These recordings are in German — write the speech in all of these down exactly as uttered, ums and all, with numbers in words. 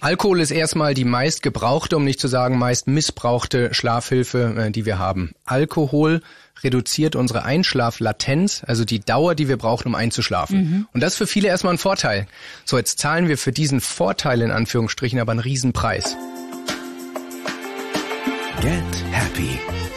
Alkohol ist erstmal die meist gebrauchte, um nicht zu sagen meist missbrauchte Schlafhilfe, die wir haben. Alkohol reduziert unsere Einschlaflatenz, also die Dauer, die wir brauchen, um einzuschlafen. Mhm. Und das ist für viele erstmal ein Vorteil. So, jetzt zahlen wir für diesen Vorteil in Anführungsstrichen aber einen Riesenpreis. Get Happy.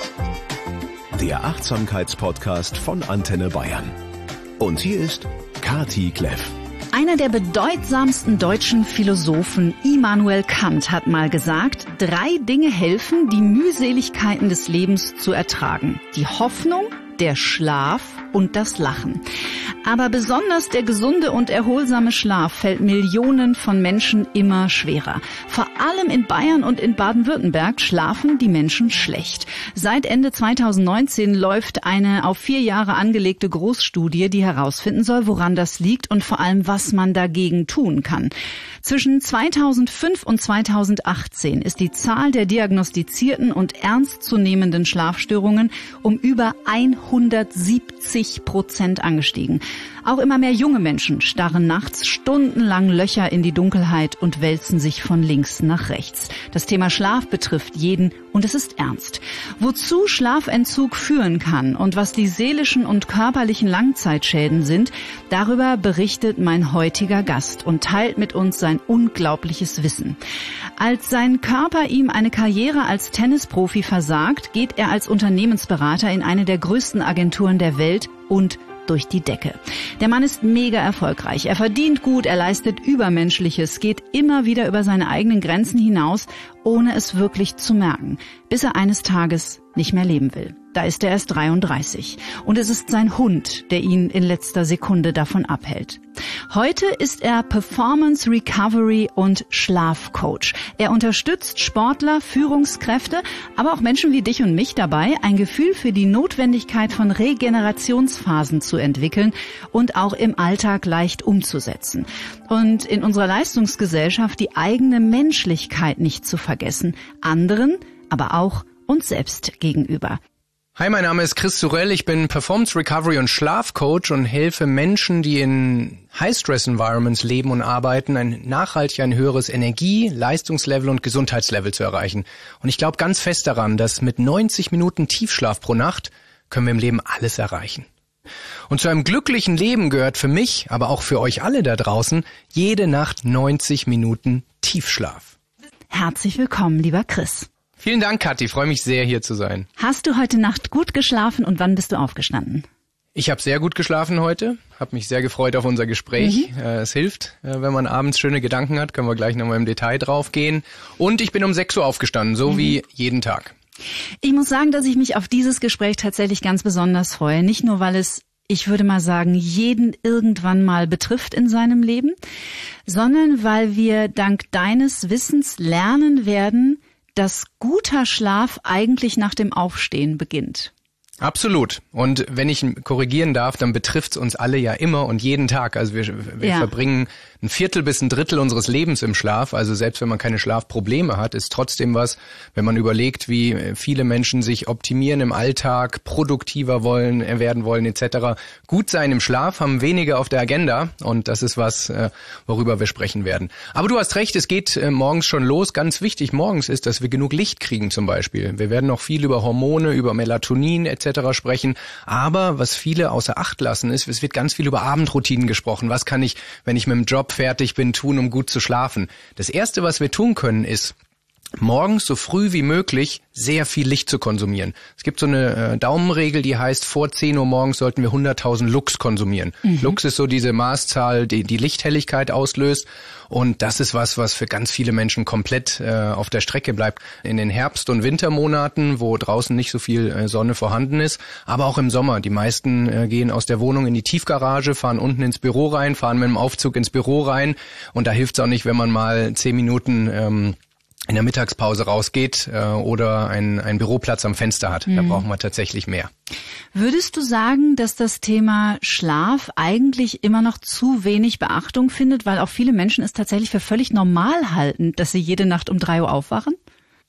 Der Achtsamkeitspodcast von Antenne Bayern. Und hier ist Kati Kleff. Einer der bedeutsamsten deutschen Philosophen, Immanuel Kant, hat mal gesagt, drei Dinge helfen, die Mühseligkeiten des Lebens zu ertragen. Die Hoffnung, der Schlaf und das Lachen. Aber besonders der gesunde und erholsame Schlaf fällt Millionen von Menschen immer schwerer. Vor allem in Bayern und in Baden-Württemberg schlafen die Menschen schlecht. Seit Ende zweitausendneunzehn läuft eine auf vier Jahre angelegte Großstudie, die herausfinden soll, woran das liegt und vor allem, was man dagegen tun kann. Zwischen zweitausendfünf und zweitausendachtzehn ist die Zahl der diagnostizierten und ernstzunehmenden Schlafstörungen um über hundertsiebzig Prozent angestiegen. Auch immer mehr junge Menschen starren nachts stundenlang Löcher in die Dunkelheit und wälzen sich von links nach rechts. Das Thema Schlaf betrifft jeden und es ist ernst. Wozu Schlafentzug führen kann und was die seelischen und körperlichen Langzeitschäden sind, darüber berichtet mein heutiger Gast und teilt mit uns sein unglaubliches Wissen. Als sein Körper ihm eine Karriere als Tennisprofi versagt, geht er als Unternehmensberater in eine der größten Agenturen der Welt und durch die Decke. Der Mann ist mega erfolgreich. Er verdient gut, er leistet Übermenschliches, geht immer wieder über seine eigenen Grenzen hinaus, ohne es wirklich zu merken, bis er eines Tages nicht mehr leben will. Da ist er erst dreiunddreißig. Und es ist sein Hund, der ihn in letzter Sekunde davon abhält. Heute ist er Performance Recovery und Schlafcoach. Er unterstützt Sportler, Führungskräfte, aber auch Menschen wie dich und mich dabei, ein Gefühl für die Notwendigkeit von Regenerationsphasen zu entwickeln und auch im Alltag leicht umzusetzen. Und in unserer Leistungsgesellschaft die eigene Menschlichkeit nicht zu vergessen, anderen, aber auch uns selbst gegenüber. Hi, mein Name ist Chris Sorel, ich bin Performance Recovery und Schlafcoach und helfe Menschen, die in High-Stress-Environments leben und arbeiten, ein nachhaltig ein höheres Energie-, Leistungslevel und Gesundheitslevel zu erreichen. Und ich glaube ganz fest daran, dass mit neunzig Minuten Tiefschlaf pro Nacht können wir im Leben alles erreichen. Und zu einem glücklichen Leben gehört für mich, aber auch für euch alle da draußen, jede Nacht neunzig Minuten Tiefschlaf. Herzlich willkommen, lieber Chris. Vielen Dank, Kathi. Ich freue mich sehr, hier zu sein. Hast du heute Nacht gut geschlafen und wann bist du aufgestanden? Ich habe sehr gut geschlafen heute, habe mich sehr gefreut auf unser Gespräch. Mhm. Äh, es hilft, äh, wenn man abends schöne Gedanken hat, können wir gleich nochmal im Detail drauf gehen. Und ich bin um sechs Uhr aufgestanden, so mhm. wie jeden Tag. Ich muss sagen, dass ich mich auf dieses Gespräch tatsächlich ganz besonders freue. Nicht nur, weil es, ich würde mal sagen, jeden irgendwann mal betrifft in seinem Leben, sondern weil wir dank deines Wissens lernen werden, dass guter Schlaf eigentlich nach dem Aufstehen beginnt. Absolut. Und wenn ich korrigieren darf, dann betrifft's uns alle ja immer und jeden Tag. Also wir, wir ja. verbringen ein Viertel bis ein Drittel unseres Lebens im Schlaf. Also selbst wenn man keine Schlafprobleme hat, ist trotzdem was, wenn man überlegt, wie viele Menschen sich optimieren im Alltag, produktiver wollen, werden wollen et cetera. Gut sein im Schlaf haben wenige auf der Agenda und das ist was, worüber wir sprechen werden. Aber du hast recht, es geht morgens schon los. Ganz wichtig morgens ist, dass wir genug Licht kriegen zum Beispiel. Wir werden noch viel über Hormone, über Melatonin et cetera sprechen. Aber was viele außer Acht lassen ist, es wird ganz viel über Abendroutinen gesprochen. Was kann ich, wenn ich mit dem Job fertig bin, tun, um gut zu schlafen? Das Erste, was wir tun können, ist, morgens so früh wie möglich sehr viel Licht zu konsumieren. Es gibt so eine äh, Daumenregel, die heißt, vor zehn Uhr morgens sollten wir hunderttausend Lux konsumieren. Mhm. Lux ist so diese Maßzahl, die die Lichthelligkeit auslöst. Und das ist was, was für ganz viele Menschen komplett äh, auf der Strecke bleibt. In den Herbst- und Wintermonaten, wo draußen nicht so viel äh, Sonne vorhanden ist, aber auch im Sommer. Die meisten äh, gehen aus der Wohnung in die Tiefgarage, fahren unten ins Büro rein, fahren mit dem Aufzug ins Büro rein. Und da hilft es auch nicht, wenn man mal zehn Minuten ähm, in der Mittagspause rausgeht äh, oder ein, ein Büroplatz am Fenster hat. Mhm. Da brauchen wir tatsächlich mehr. Würdest du sagen, dass das Thema Schlaf eigentlich immer noch zu wenig Beachtung findet, weil auch viele Menschen es tatsächlich für völlig normal halten, dass sie jede Nacht um drei Uhr aufwachen?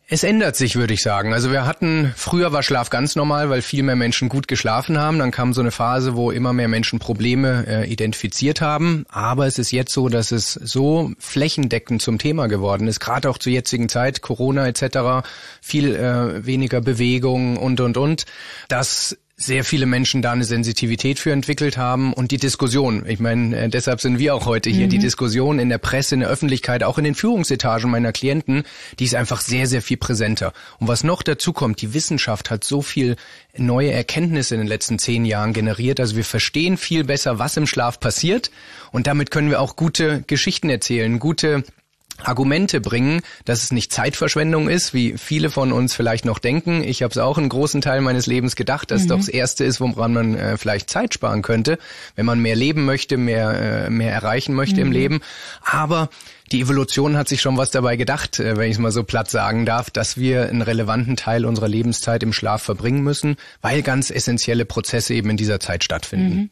Es ändert sich, würde ich sagen. Also wir hatten, früher war Schlaf ganz normal, weil viel mehr Menschen gut geschlafen haben. Dann kam so eine Phase, wo immer mehr Menschen Probleme äh, identifiziert haben. Aber es ist jetzt so, dass es so flächendeckend zum Thema geworden ist, gerade auch zur jetzigen Zeit, Corona et cetera, viel äh, weniger Bewegung und, und, und, dass sehr viele Menschen da eine Sensitivität für entwickelt haben und die Diskussion, ich meine, äh, deshalb sind wir auch heute hier, mhm. die Diskussion in der Presse, in der Öffentlichkeit, auch in den Führungsetagen meiner Klienten, die ist einfach sehr, sehr viel präsenter. Und was noch dazu kommt, die Wissenschaft hat so viel neue Erkenntnisse in den letzten zehn Jahren generiert, also wir verstehen viel besser, was im Schlaf passiert und damit können wir auch gute Geschichten erzählen, gute Argumente bringen, dass es nicht Zeitverschwendung ist, wie viele von uns vielleicht noch denken. Ich habe es auch einen großen Teil meines Lebens gedacht, dass mhm. es doch das Erste ist, woran man äh, vielleicht Zeit sparen könnte, wenn man mehr leben möchte, mehr äh, mehr erreichen möchte mhm. im Leben. Aber die Evolution hat sich schon was dabei gedacht, äh, wenn ich es mal so platt sagen darf, dass wir einen relevanten Teil unserer Lebenszeit im Schlaf verbringen müssen, weil ganz essentielle Prozesse eben in dieser Zeit stattfinden. Mhm.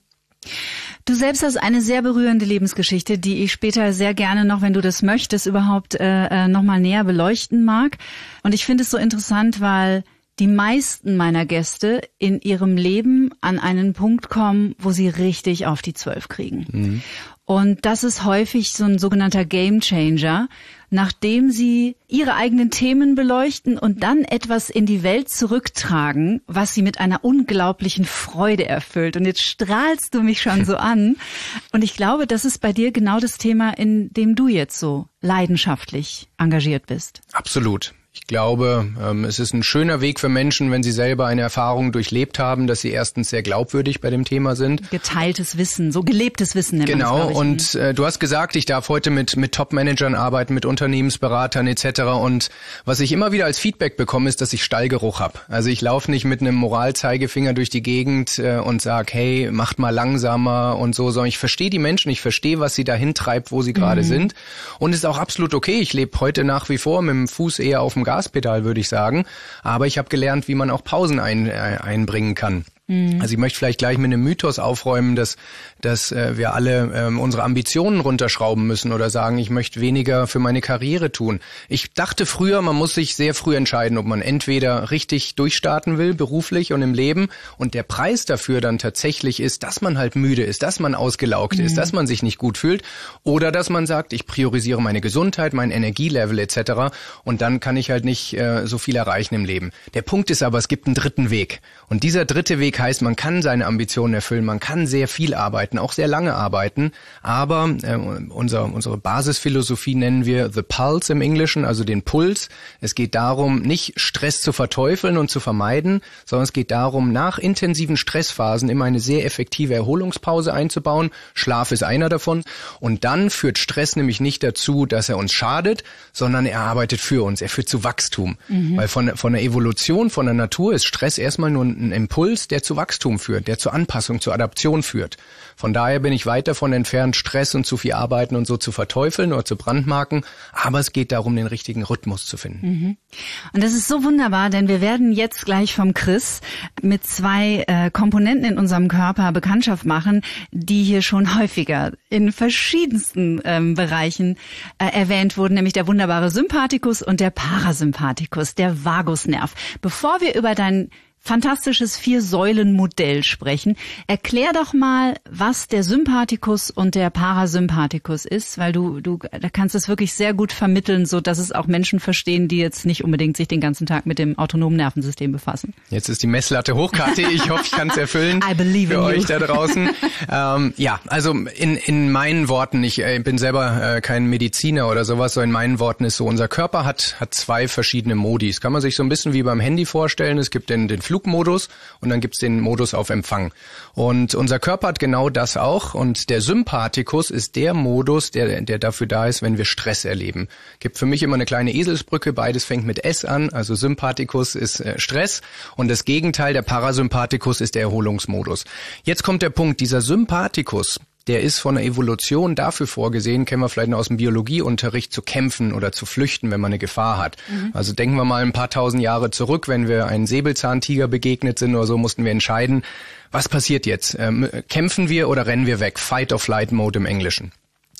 Du selbst hast eine sehr berührende Lebensgeschichte, die ich später sehr gerne noch, wenn du das möchtest, überhaupt äh, noch mal näher beleuchten mag. Und ich finde es so interessant, weil die meisten meiner Gäste in ihrem Leben an einen Punkt kommen, wo sie richtig auf die Zwölf kriegen. Mhm. Und das ist häufig so ein sogenannter Game Changer, nachdem sie ihre eigenen Themen beleuchten und dann etwas in die Welt zurücktragen, was sie mit einer unglaublichen Freude erfüllt. Und jetzt strahlst du mich schon so an. Und ich glaube, das ist bei dir genau das Thema, in dem du jetzt so leidenschaftlich engagiert bist. Absolut. Ich glaube, es ist ein schöner Weg für Menschen, wenn sie selber eine Erfahrung durchlebt haben, dass sie erstens sehr glaubwürdig bei dem Thema sind. Geteiltes Wissen, so gelebtes Wissen. Genau, und äh, du hast gesagt, ich darf heute mit mit Top-Managern arbeiten, mit Unternehmensberatern et cetera. Und was ich immer wieder als Feedback bekomme, ist, dass ich Stallgeruch habe. Also ich laufe nicht mit einem Moralzeigefinger durch die Gegend äh, und sage, hey, macht mal langsamer und so, sondern ich verstehe die Menschen, ich verstehe, was sie dahin treibt, wo sie gerade mhm. sind. Und es ist auch absolut okay. Ich lebe heute nach wie vor mit dem Fuß eher auf dem Gaspedal, würde ich sagen. Aber ich habe gelernt, wie man auch Pausen ein, äh, einbringen kann. Mhm. Also ich möchte vielleicht gleich mit einem Mythos aufräumen, dass dass äh, wir alle ähm, unsere Ambitionen runterschrauben müssen oder sagen, ich möchte weniger für meine Karriere tun. Ich dachte früher, man muss sich sehr früh entscheiden, ob man entweder richtig durchstarten will, beruflich und im Leben, und der Preis dafür dann tatsächlich ist, dass man halt müde ist, dass man ausgelaugt mhm. ist, dass man sich nicht gut fühlt, oder dass man sagt, ich priorisiere meine Gesundheit, mein Energielevel et cetera. Und dann kann ich halt nicht äh, so viel erreichen im Leben. Der Punkt ist aber, es gibt einen dritten Weg. Und dieser dritte Weg heißt, man kann seine Ambitionen erfüllen, man kann sehr viel arbeiten, auch sehr lange arbeiten, aber äh, unser, unsere Basisphilosophie nennen wir The Pulse im Englischen, also den Puls. Es geht darum, nicht Stress zu verteufeln und zu vermeiden, sondern es geht darum, nach intensiven Stressphasen immer eine sehr effektive Erholungspause einzubauen. Schlaf ist einer davon. Und dann führt Stress nämlich nicht dazu, dass er uns schadet, sondern er arbeitet für uns, er führt zu Wachstum. Mhm. Weil von, von der Evolution, von der Natur ist Stress erstmal nur ein Impuls, der zu Wachstum führt, der zur Anpassung, zur Adaption führt. Von daher bin ich weit davon entfernt, Stress und zu viel Arbeiten und so zu verteufeln oder zu brandmarken. Aber es geht darum, den richtigen Rhythmus zu finden. Mhm. Und das ist so wunderbar, denn wir werden jetzt gleich vom Chris mit zwei äh, Komponenten in unserem Körper Bekanntschaft machen, die hier schon häufiger in verschiedensten ähm, Bereichen äh, erwähnt wurden, nämlich der wunderbare Sympathikus und der Parasympathikus, der Vagusnerv. Bevor wir über dein fantastisches Vier-Säulen-Modell sprechen. Erklär doch mal, was der Sympathikus und der Parasympathikus ist, weil du du da kannst es wirklich sehr gut vermitteln, so dass es auch Menschen verstehen, die jetzt nicht unbedingt sich den ganzen Tag mit dem autonomen Nervensystem befassen. Jetzt ist die Messlatte hoch, Kathi. Ich hoffe, ich kann es erfüllen I believe für in euch you. da draußen. ähm, ja, also in in meinen Worten, ich äh, bin selber äh, kein Mediziner oder sowas, so in meinen Worten ist so, unser Körper hat hat zwei verschiedene Modi. Das kann man sich so ein bisschen wie beim Handy vorstellen. Es gibt den den Flugmodus und dann gibt's den Modus auf Empfang. Und unser Körper hat genau das auch. Und der Sympathikus ist der Modus, der der dafür da ist, wenn wir Stress erleben. Gibt für mich immer eine kleine Eselsbrücke. Beides fängt mit S an. Also Sympathikus ist äh, Stress und das Gegenteil, der Parasympathikus, ist der Erholungsmodus. Jetzt kommt der Punkt, dieser Sympathikus, der ist von der Evolution dafür vorgesehen, kennen wir vielleicht noch aus dem Biologieunterricht, zu kämpfen oder zu flüchten, wenn man eine Gefahr hat. Mhm. Also denken wir mal ein paar tausend Jahre zurück, wenn wir einen Säbelzahntiger begegnet sind oder so, mussten wir entscheiden, was passiert jetzt? Ähm, kämpfen wir oder rennen wir weg? Fight or Flight Mode im Englischen.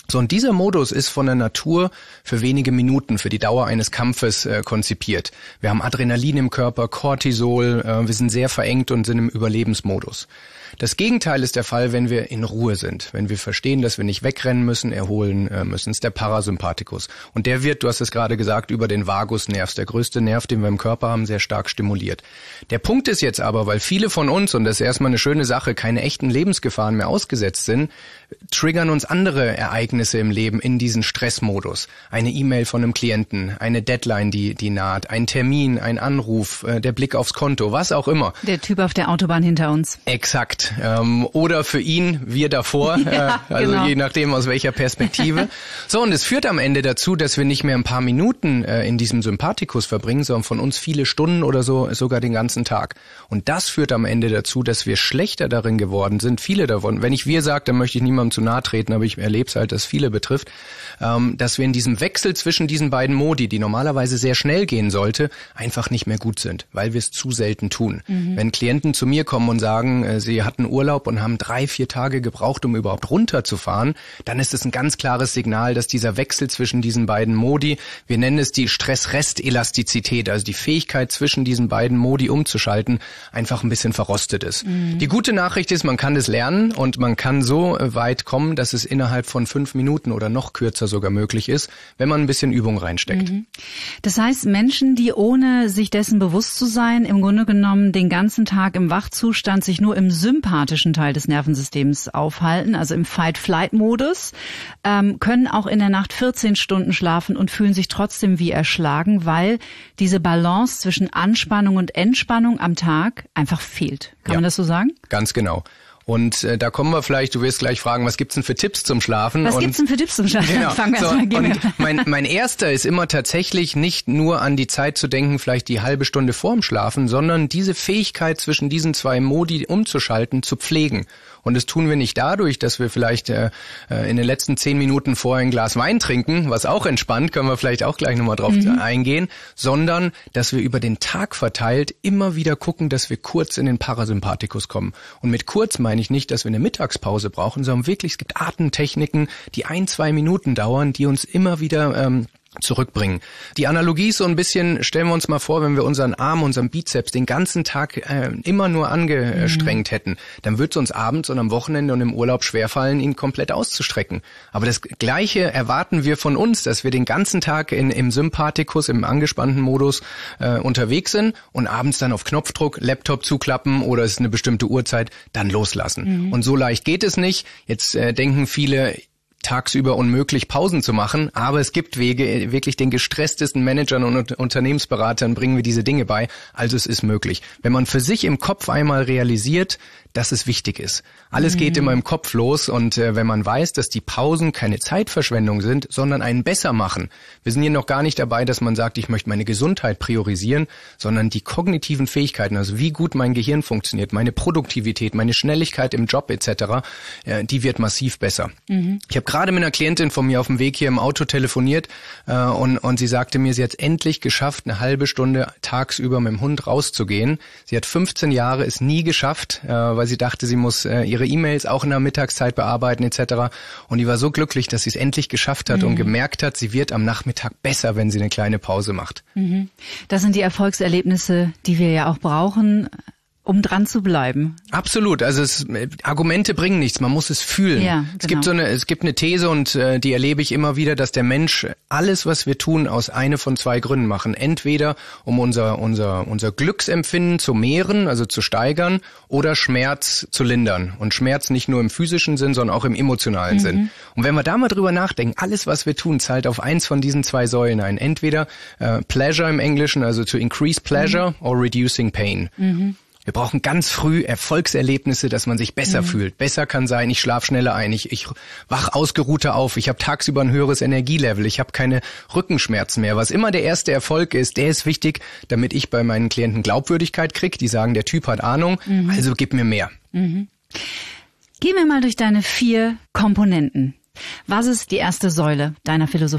So, und dieser Modus ist von der Natur für wenige Minuten, für die Dauer eines Kampfes äh, konzipiert. Wir haben Adrenalin im Körper, Cortisol, äh, wir sind sehr verengt und sind im Überlebensmodus. Das Gegenteil ist der Fall, wenn wir in Ruhe sind, wenn wir verstehen, dass wir nicht wegrennen müssen, erholen äh, müssen. Das ist der Parasympathikus. Und der wird, du hast es gerade gesagt, über den Vagusnerv, der größte Nerv, den wir im Körper haben, sehr stark stimuliert. Der Punkt ist jetzt aber, weil viele von uns, und das ist erstmal eine schöne Sache, keine echten Lebensgefahren mehr ausgesetzt sind, triggern uns andere Ereignisse im Leben in diesen Stressmodus. Eine E-Mail von einem Klienten, eine Deadline, die, die naht, ein Termin, ein Anruf, äh, der Blick aufs Konto, was auch immer. Der Typ auf der Autobahn hinter uns. Exakt. Ähm, oder für ihn, wir davor, ja, äh, also genau. je nachdem aus welcher Perspektive. So, und es führt am Ende dazu, dass wir nicht mehr ein paar Minuten äh, in diesem Sympathikus verbringen, sondern von uns viele Stunden oder so, sogar den ganzen Tag. Und das führt am Ende dazu, dass wir schlechter darin geworden sind, viele davon. Wenn ich wir sage, dann möchte ich niemandem zu nahe treten, aber ich erlebe es halt, dass viele betrifft, ähm, dass wir in diesem Wechsel zwischen diesen beiden Modi, die normalerweise sehr schnell gehen sollte, einfach nicht mehr gut sind, weil wir es zu selten tun. Mhm. Wenn Klienten zu mir kommen und sagen, äh, sie hatten Urlaub und haben drei, vier Tage gebraucht, um überhaupt runterzufahren, dann ist es ein ganz klares Signal, dass dieser Wechsel zwischen diesen beiden Modi, wir nennen es die Stress-Rest-Elastizität, also die Fähigkeit zwischen diesen beiden Modi umzuschalten, einfach ein bisschen verrostet ist. Mhm. Die gute Nachricht ist, man kann das lernen und man kann so weit kommen, dass es innerhalb von fünf Minuten oder noch kürzer sogar möglich ist, wenn man ein bisschen Übung reinsteckt. Mhm. Das heißt, Menschen, die ohne sich dessen bewusst zu sein, im Grunde genommen den ganzen Tag im Wachzustand sich nur im sympathischen Teil des Nervensystems aufhalten, also im Fight-Flight-Modus, ähm, können auch in der Nacht vierzehn Stunden schlafen und fühlen sich trotzdem wie erschlagen, weil diese Balance zwischen Anspannung und Entspannung am Tag einfach fehlt. Kann ja, man das so sagen? Ganz genau. Und äh, da kommen wir vielleicht, du wirst gleich fragen, was gibt's denn für Tipps zum Schlafen? Was und, gibt's denn für Tipps zum Schlafen? Genau. Fangen wir so, erst mal und mein, mein erster ist immer tatsächlich nicht nur an die Zeit zu denken, vielleicht die halbe Stunde vorm Schlafen, sondern diese Fähigkeit zwischen diesen zwei Modi umzuschalten, zu pflegen. Und das tun wir nicht dadurch, dass wir vielleicht äh, in den letzten zehn Minuten vorher ein Glas Wein trinken, was auch entspannt, können wir vielleicht auch gleich nochmal drauf mhm. eingehen, sondern dass wir über den Tag verteilt immer wieder gucken, dass wir kurz in den Parasympathikus kommen. Und mit kurz meine ich nicht, dass wir eine Mittagspause brauchen, sondern wirklich, es gibt Atemtechniken, die ein, zwei Minuten dauern, die uns immer wieder ähm, zurückbringen. Die Analogie ist so ein bisschen, stellen wir uns mal vor, wenn wir unseren Arm, unseren Bizeps den ganzen Tag äh, immer nur angestrengt mhm. hätten, dann wird es uns abends und am Wochenende und im Urlaub schwerfallen, ihn komplett auszustrecken. Aber das Gleiche erwarten wir von uns, dass wir den ganzen Tag in, im Sympathikus, im angespannten Modus äh, unterwegs sind und abends dann auf Knopfdruck Laptop zuklappen oder es ist eine bestimmte Uhrzeit, dann loslassen. Mhm. Und so leicht geht es nicht. Jetzt äh, denken viele, tagsüber unmöglich, Pausen zu machen, aber es gibt Wege, wirklich den gestresstesten Managern und Unternehmensberatern bringen wir diese Dinge bei, also es ist möglich. Wenn man für sich im Kopf einmal realisiert, dass es wichtig ist. Alles mhm. geht immer im Kopf los und äh, wenn man weiß, dass die Pausen keine Zeitverschwendung sind, sondern einen besser machen. Wir sind hier noch gar nicht dabei, dass man sagt, ich möchte meine Gesundheit priorisieren, sondern die kognitiven Fähigkeiten, also wie gut mein Gehirn funktioniert, meine Produktivität, meine Schnelligkeit im Job et cetera, äh, die wird massiv besser. Mhm. Ich habe gerade mit einer Klientin von mir auf dem Weg hier im Auto telefoniert äh, und, und sie sagte mir, sie hat endlich geschafft, eine halbe Stunde tagsüber mit dem Hund rauszugehen. Sie hat fünfzehn Jahre es nie geschafft, äh, weil sie dachte, sie muss äh, ihre E-Mails auch in der Mittagszeit bearbeiten et cetera. Und die war so glücklich, dass sie es endlich geschafft hat mhm. und gemerkt hat, sie wird am Nachmittag besser, wenn sie eine kleine Pause macht. Mhm. Das sind die Erfolgserlebnisse, die wir ja auch brauchen, um dran zu bleiben. Absolut. Also es, Argumente bringen nichts. Man muss es fühlen. Ja, genau. Es gibt so eine, es gibt eine These und äh, die erlebe ich immer wieder, dass der Mensch alles, was wir tun, aus eine von zwei Gründen machen. Entweder um unser unser unser Glücksempfinden zu mehren, also zu steigern, oder Schmerz zu lindern. Und Schmerz nicht nur im physischen Sinn, sondern auch im emotionalen mhm. Sinn. Und wenn wir da mal drüber nachdenken, alles, was wir tun, zahlt auf eins von diesen zwei Säulen ein. Entweder äh, Pleasure im Englischen, also to increase pleasure, mhm. or reducing pain. Mhm. Wir brauchen ganz früh Erfolgserlebnisse, dass man sich besser mhm. fühlt. Besser kann sein, ich schlafe schneller ein, ich, ich wach ausgeruhter auf, ich habe tagsüber ein höheres Energielevel, ich habe keine Rückenschmerzen mehr. Was immer der erste Erfolg ist, der ist wichtig, damit ich bei meinen Klienten Glaubwürdigkeit kriege. Die sagen, der Typ hat Ahnung, mhm. also gib mir mehr. Mhm. Gehen wir mal durch deine vier Komponenten. Was ist die erste Säule deiner Philosophie?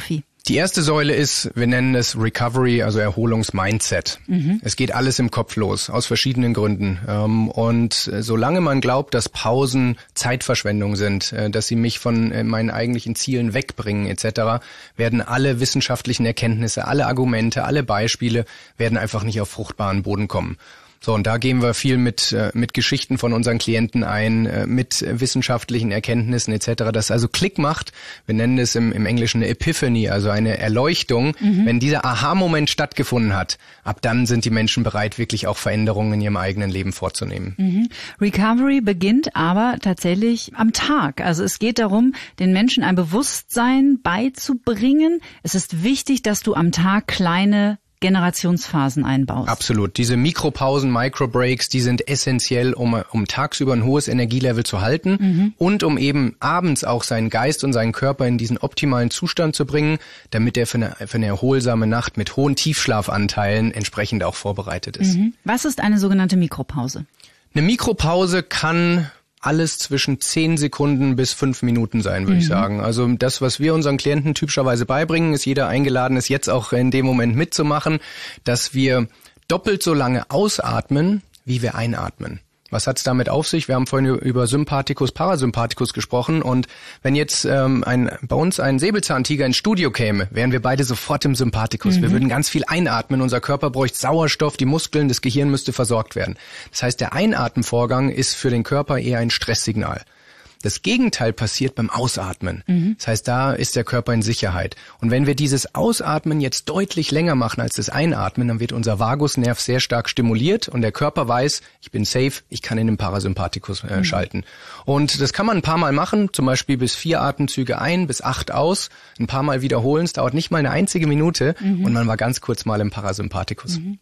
Die erste Säule ist, wir nennen es Recovery, also Erholungsmindset. Mhm. Es geht alles im Kopf los, aus verschiedenen Gründen. Und solange man glaubt, dass Pausen Zeitverschwendung sind, dass sie mich von meinen eigentlichen Zielen wegbringen et cetera, werden alle wissenschaftlichen Erkenntnisse, alle Argumente, alle Beispiele werden einfach nicht auf fruchtbaren Boden kommen. So, und da gehen wir viel mit mit Geschichten von unseren Klienten ein, mit wissenschaftlichen Erkenntnissen et cetera, das also Klick macht. Wir nennen es im, im Englischen eine Epiphany, also eine Erleuchtung. Mhm. Wenn dieser Aha-Moment stattgefunden hat, ab dann sind die Menschen bereit, wirklich auch Veränderungen in ihrem eigenen Leben vorzunehmen. Mhm. Recovery beginnt aber tatsächlich am Tag. Also es geht darum, den Menschen ein Bewusstsein beizubringen. Es ist wichtig, dass du am Tag kleine Generationsphasen einbaust. Absolut. Diese Mikropausen, Microbreaks, die sind essentiell, um, um tagsüber ein hohes Energielevel zu halten mhm. und um eben abends auch seinen Geist und seinen Körper in diesen optimalen Zustand zu bringen, damit er für eine, für eine erholsame Nacht mit hohen Tiefschlafanteilen entsprechend auch vorbereitet ist. Mhm. Was ist eine sogenannte Mikropause? Eine Mikropause kann alles zwischen zehn Sekunden bis fünf Minuten sein, würde mhm. ich sagen. Also das, was wir unseren Klienten typischerweise beibringen, ist jeder eingeladen, ist jetzt auch in dem Moment mitzumachen, dass wir doppelt so lange ausatmen, wie wir einatmen. Was hat's damit auf sich? Wir haben vorhin über Sympathikus, Parasympathikus gesprochen und wenn jetzt ähm, ein bei uns ein Säbelzahntiger ins Studio käme, wären wir beide sofort im Sympathikus. Mhm. Wir würden ganz viel einatmen, unser Körper bräuchte Sauerstoff, die Muskeln, das Gehirn müsste versorgt werden. Das heißt, der Einatmenvorgang ist für den Körper eher ein Stresssignal. Das Gegenteil passiert beim Ausatmen. Mhm. Das heißt, da ist der Körper in Sicherheit. Und wenn wir dieses Ausatmen jetzt deutlich länger machen als das Einatmen, dann wird unser Vagusnerv sehr stark stimuliert und der Körper weiß, ich bin safe, ich kann in den Parasympathikus äh, mhm. schalten. Und das kann man ein paar Mal machen, zum Beispiel bis vier Atemzüge ein, bis acht aus, ein paar Mal wiederholen. Es dauert nicht mal eine einzige Minute mhm. und man war ganz kurz mal im Parasympathikus. Mhm.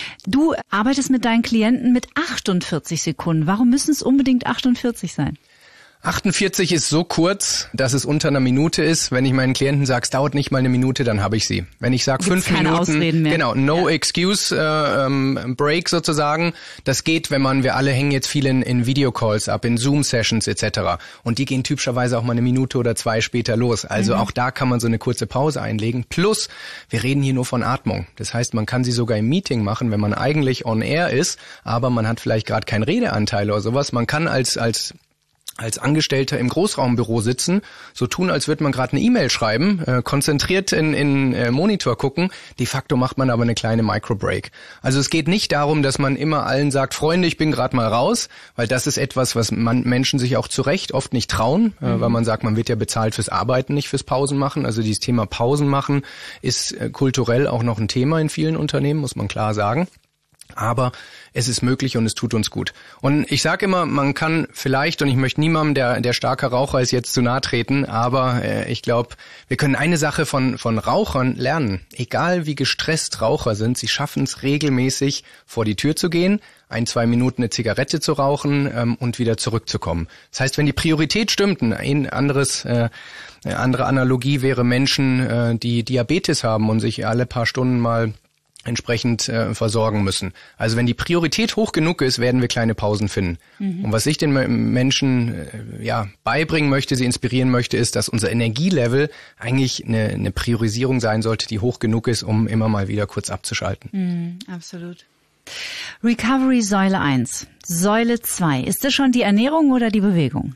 Du arbeitest mit deinen Klienten mit achtundvierzig Sekunden. Warum müssen es unbedingt achtundvierzig sein? achtundvierzig ist so kurz, dass es unter einer Minute ist. Wenn ich meinen Klienten sage, es dauert nicht mal eine Minute, dann habe ich sie. Wenn ich sage fünf keine Minuten, Ausreden mehr. Genau, no ja. excuse äh, ähm, break sozusagen. Das geht, wenn man, wir alle hängen jetzt viel in, in Videocalls ab, in Zoom-Sessions et cetera. Und die gehen typischerweise auch mal eine Minute oder zwei später los. Also mhm. auch da kann man so eine kurze Pause einlegen. Plus, wir reden hier nur von Atmung. Das heißt, man kann sie sogar im Meeting machen, wenn man eigentlich on air ist, aber man hat vielleicht gerade keinen Redeanteil oder sowas. Man kann als als als Angestellter im Großraumbüro sitzen, so tun, als würde man gerade eine E-Mail schreiben, äh, konzentriert in, in äh, Monitor gucken. De facto macht man aber eine kleine Microbreak. Also es geht nicht darum, dass man immer allen sagt, Freunde, ich bin gerade mal raus, weil das ist etwas, was man Menschen sich auch zu Recht oft nicht trauen, äh, mhm. weil man sagt, man wird ja bezahlt fürs Arbeiten, nicht fürs Pausen machen. Also dieses Thema Pausen machen ist äh, kulturell auch noch ein Thema in vielen Unternehmen, muss man klar sagen. Aber es ist möglich und es tut uns gut. Und ich sage immer, man kann vielleicht, und ich möchte niemandem, der der starker Raucher ist, jetzt zu nahe treten, aber äh, ich glaube, wir können eine Sache von von Rauchern lernen. Egal wie gestresst Raucher sind, sie schaffen es regelmäßig, vor die Tür zu gehen, ein, zwei Minuten eine Zigarette zu rauchen ähm, und wieder zurückzukommen. Das heißt, wenn die Priorität stimmt, ein anderes äh, eine andere Analogie wäre Menschen, äh, die Diabetes haben und sich alle paar Stunden mal entsprechend äh, versorgen müssen. Also wenn die Priorität hoch genug ist, werden wir kleine Pausen finden. Mhm. Und was ich den Menschen äh, ja beibringen möchte, sie inspirieren möchte, ist, dass unser Energielevel eigentlich eine, eine Priorisierung sein sollte, die hoch genug ist, um immer mal wieder kurz abzuschalten. Mhm, absolut. Recovery Säule eins. Säule zwei. Ist das schon die Ernährung oder die Bewegung?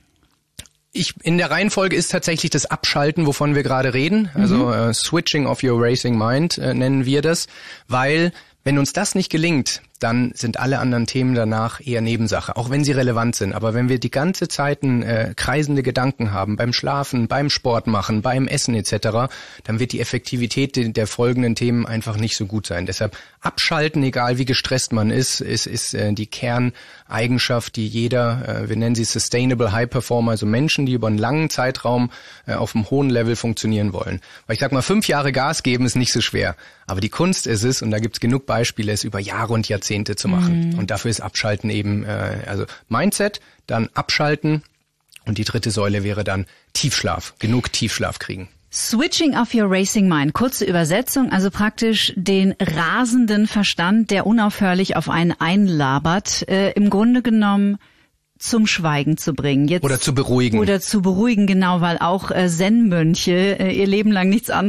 Ich, in der Reihenfolge ist tatsächlich das Abschalten, wovon wir gerade reden. Also mhm. äh, Switching of your racing mind äh, nennen wir das, weil wenn uns das nicht gelingt, dann sind alle anderen Themen danach eher Nebensache, auch wenn sie relevant sind. Aber wenn wir die ganze Zeit äh, kreisende Gedanken haben, beim Schlafen, beim Sport machen, beim Essen et cetera, dann wird die Effektivität der, der folgenden Themen einfach nicht so gut sein. Deshalb abschalten, egal wie gestresst man ist, ist, ist äh, die Kerneigenschaft, die jeder, äh, wir nennen sie Sustainable High Performer, also Menschen, die über einen langen Zeitraum äh, auf einem hohen Level funktionieren wollen. Weil ich sag mal, fünf Jahre Gas geben ist nicht so schwer. Aber die Kunst ist es, und da gibt's genug Beispiele, es über Jahre und Jahrzehnte zu machen. Mhm. Und dafür ist Abschalten eben, äh, also Mindset, dann Abschalten und die dritte Säule wäre dann Tiefschlaf, genug Tiefschlaf kriegen. Switching of your racing mind, kurze Übersetzung, also praktisch den rasenden Verstand, der unaufhörlich auf einen einlabert, äh, im Grunde genommen zum Schweigen zu bringen. Jetzt, oder zu beruhigen. Oder zu beruhigen, genau, weil auch äh, Zen-Mönche äh, ihr Leben lang nichts anderes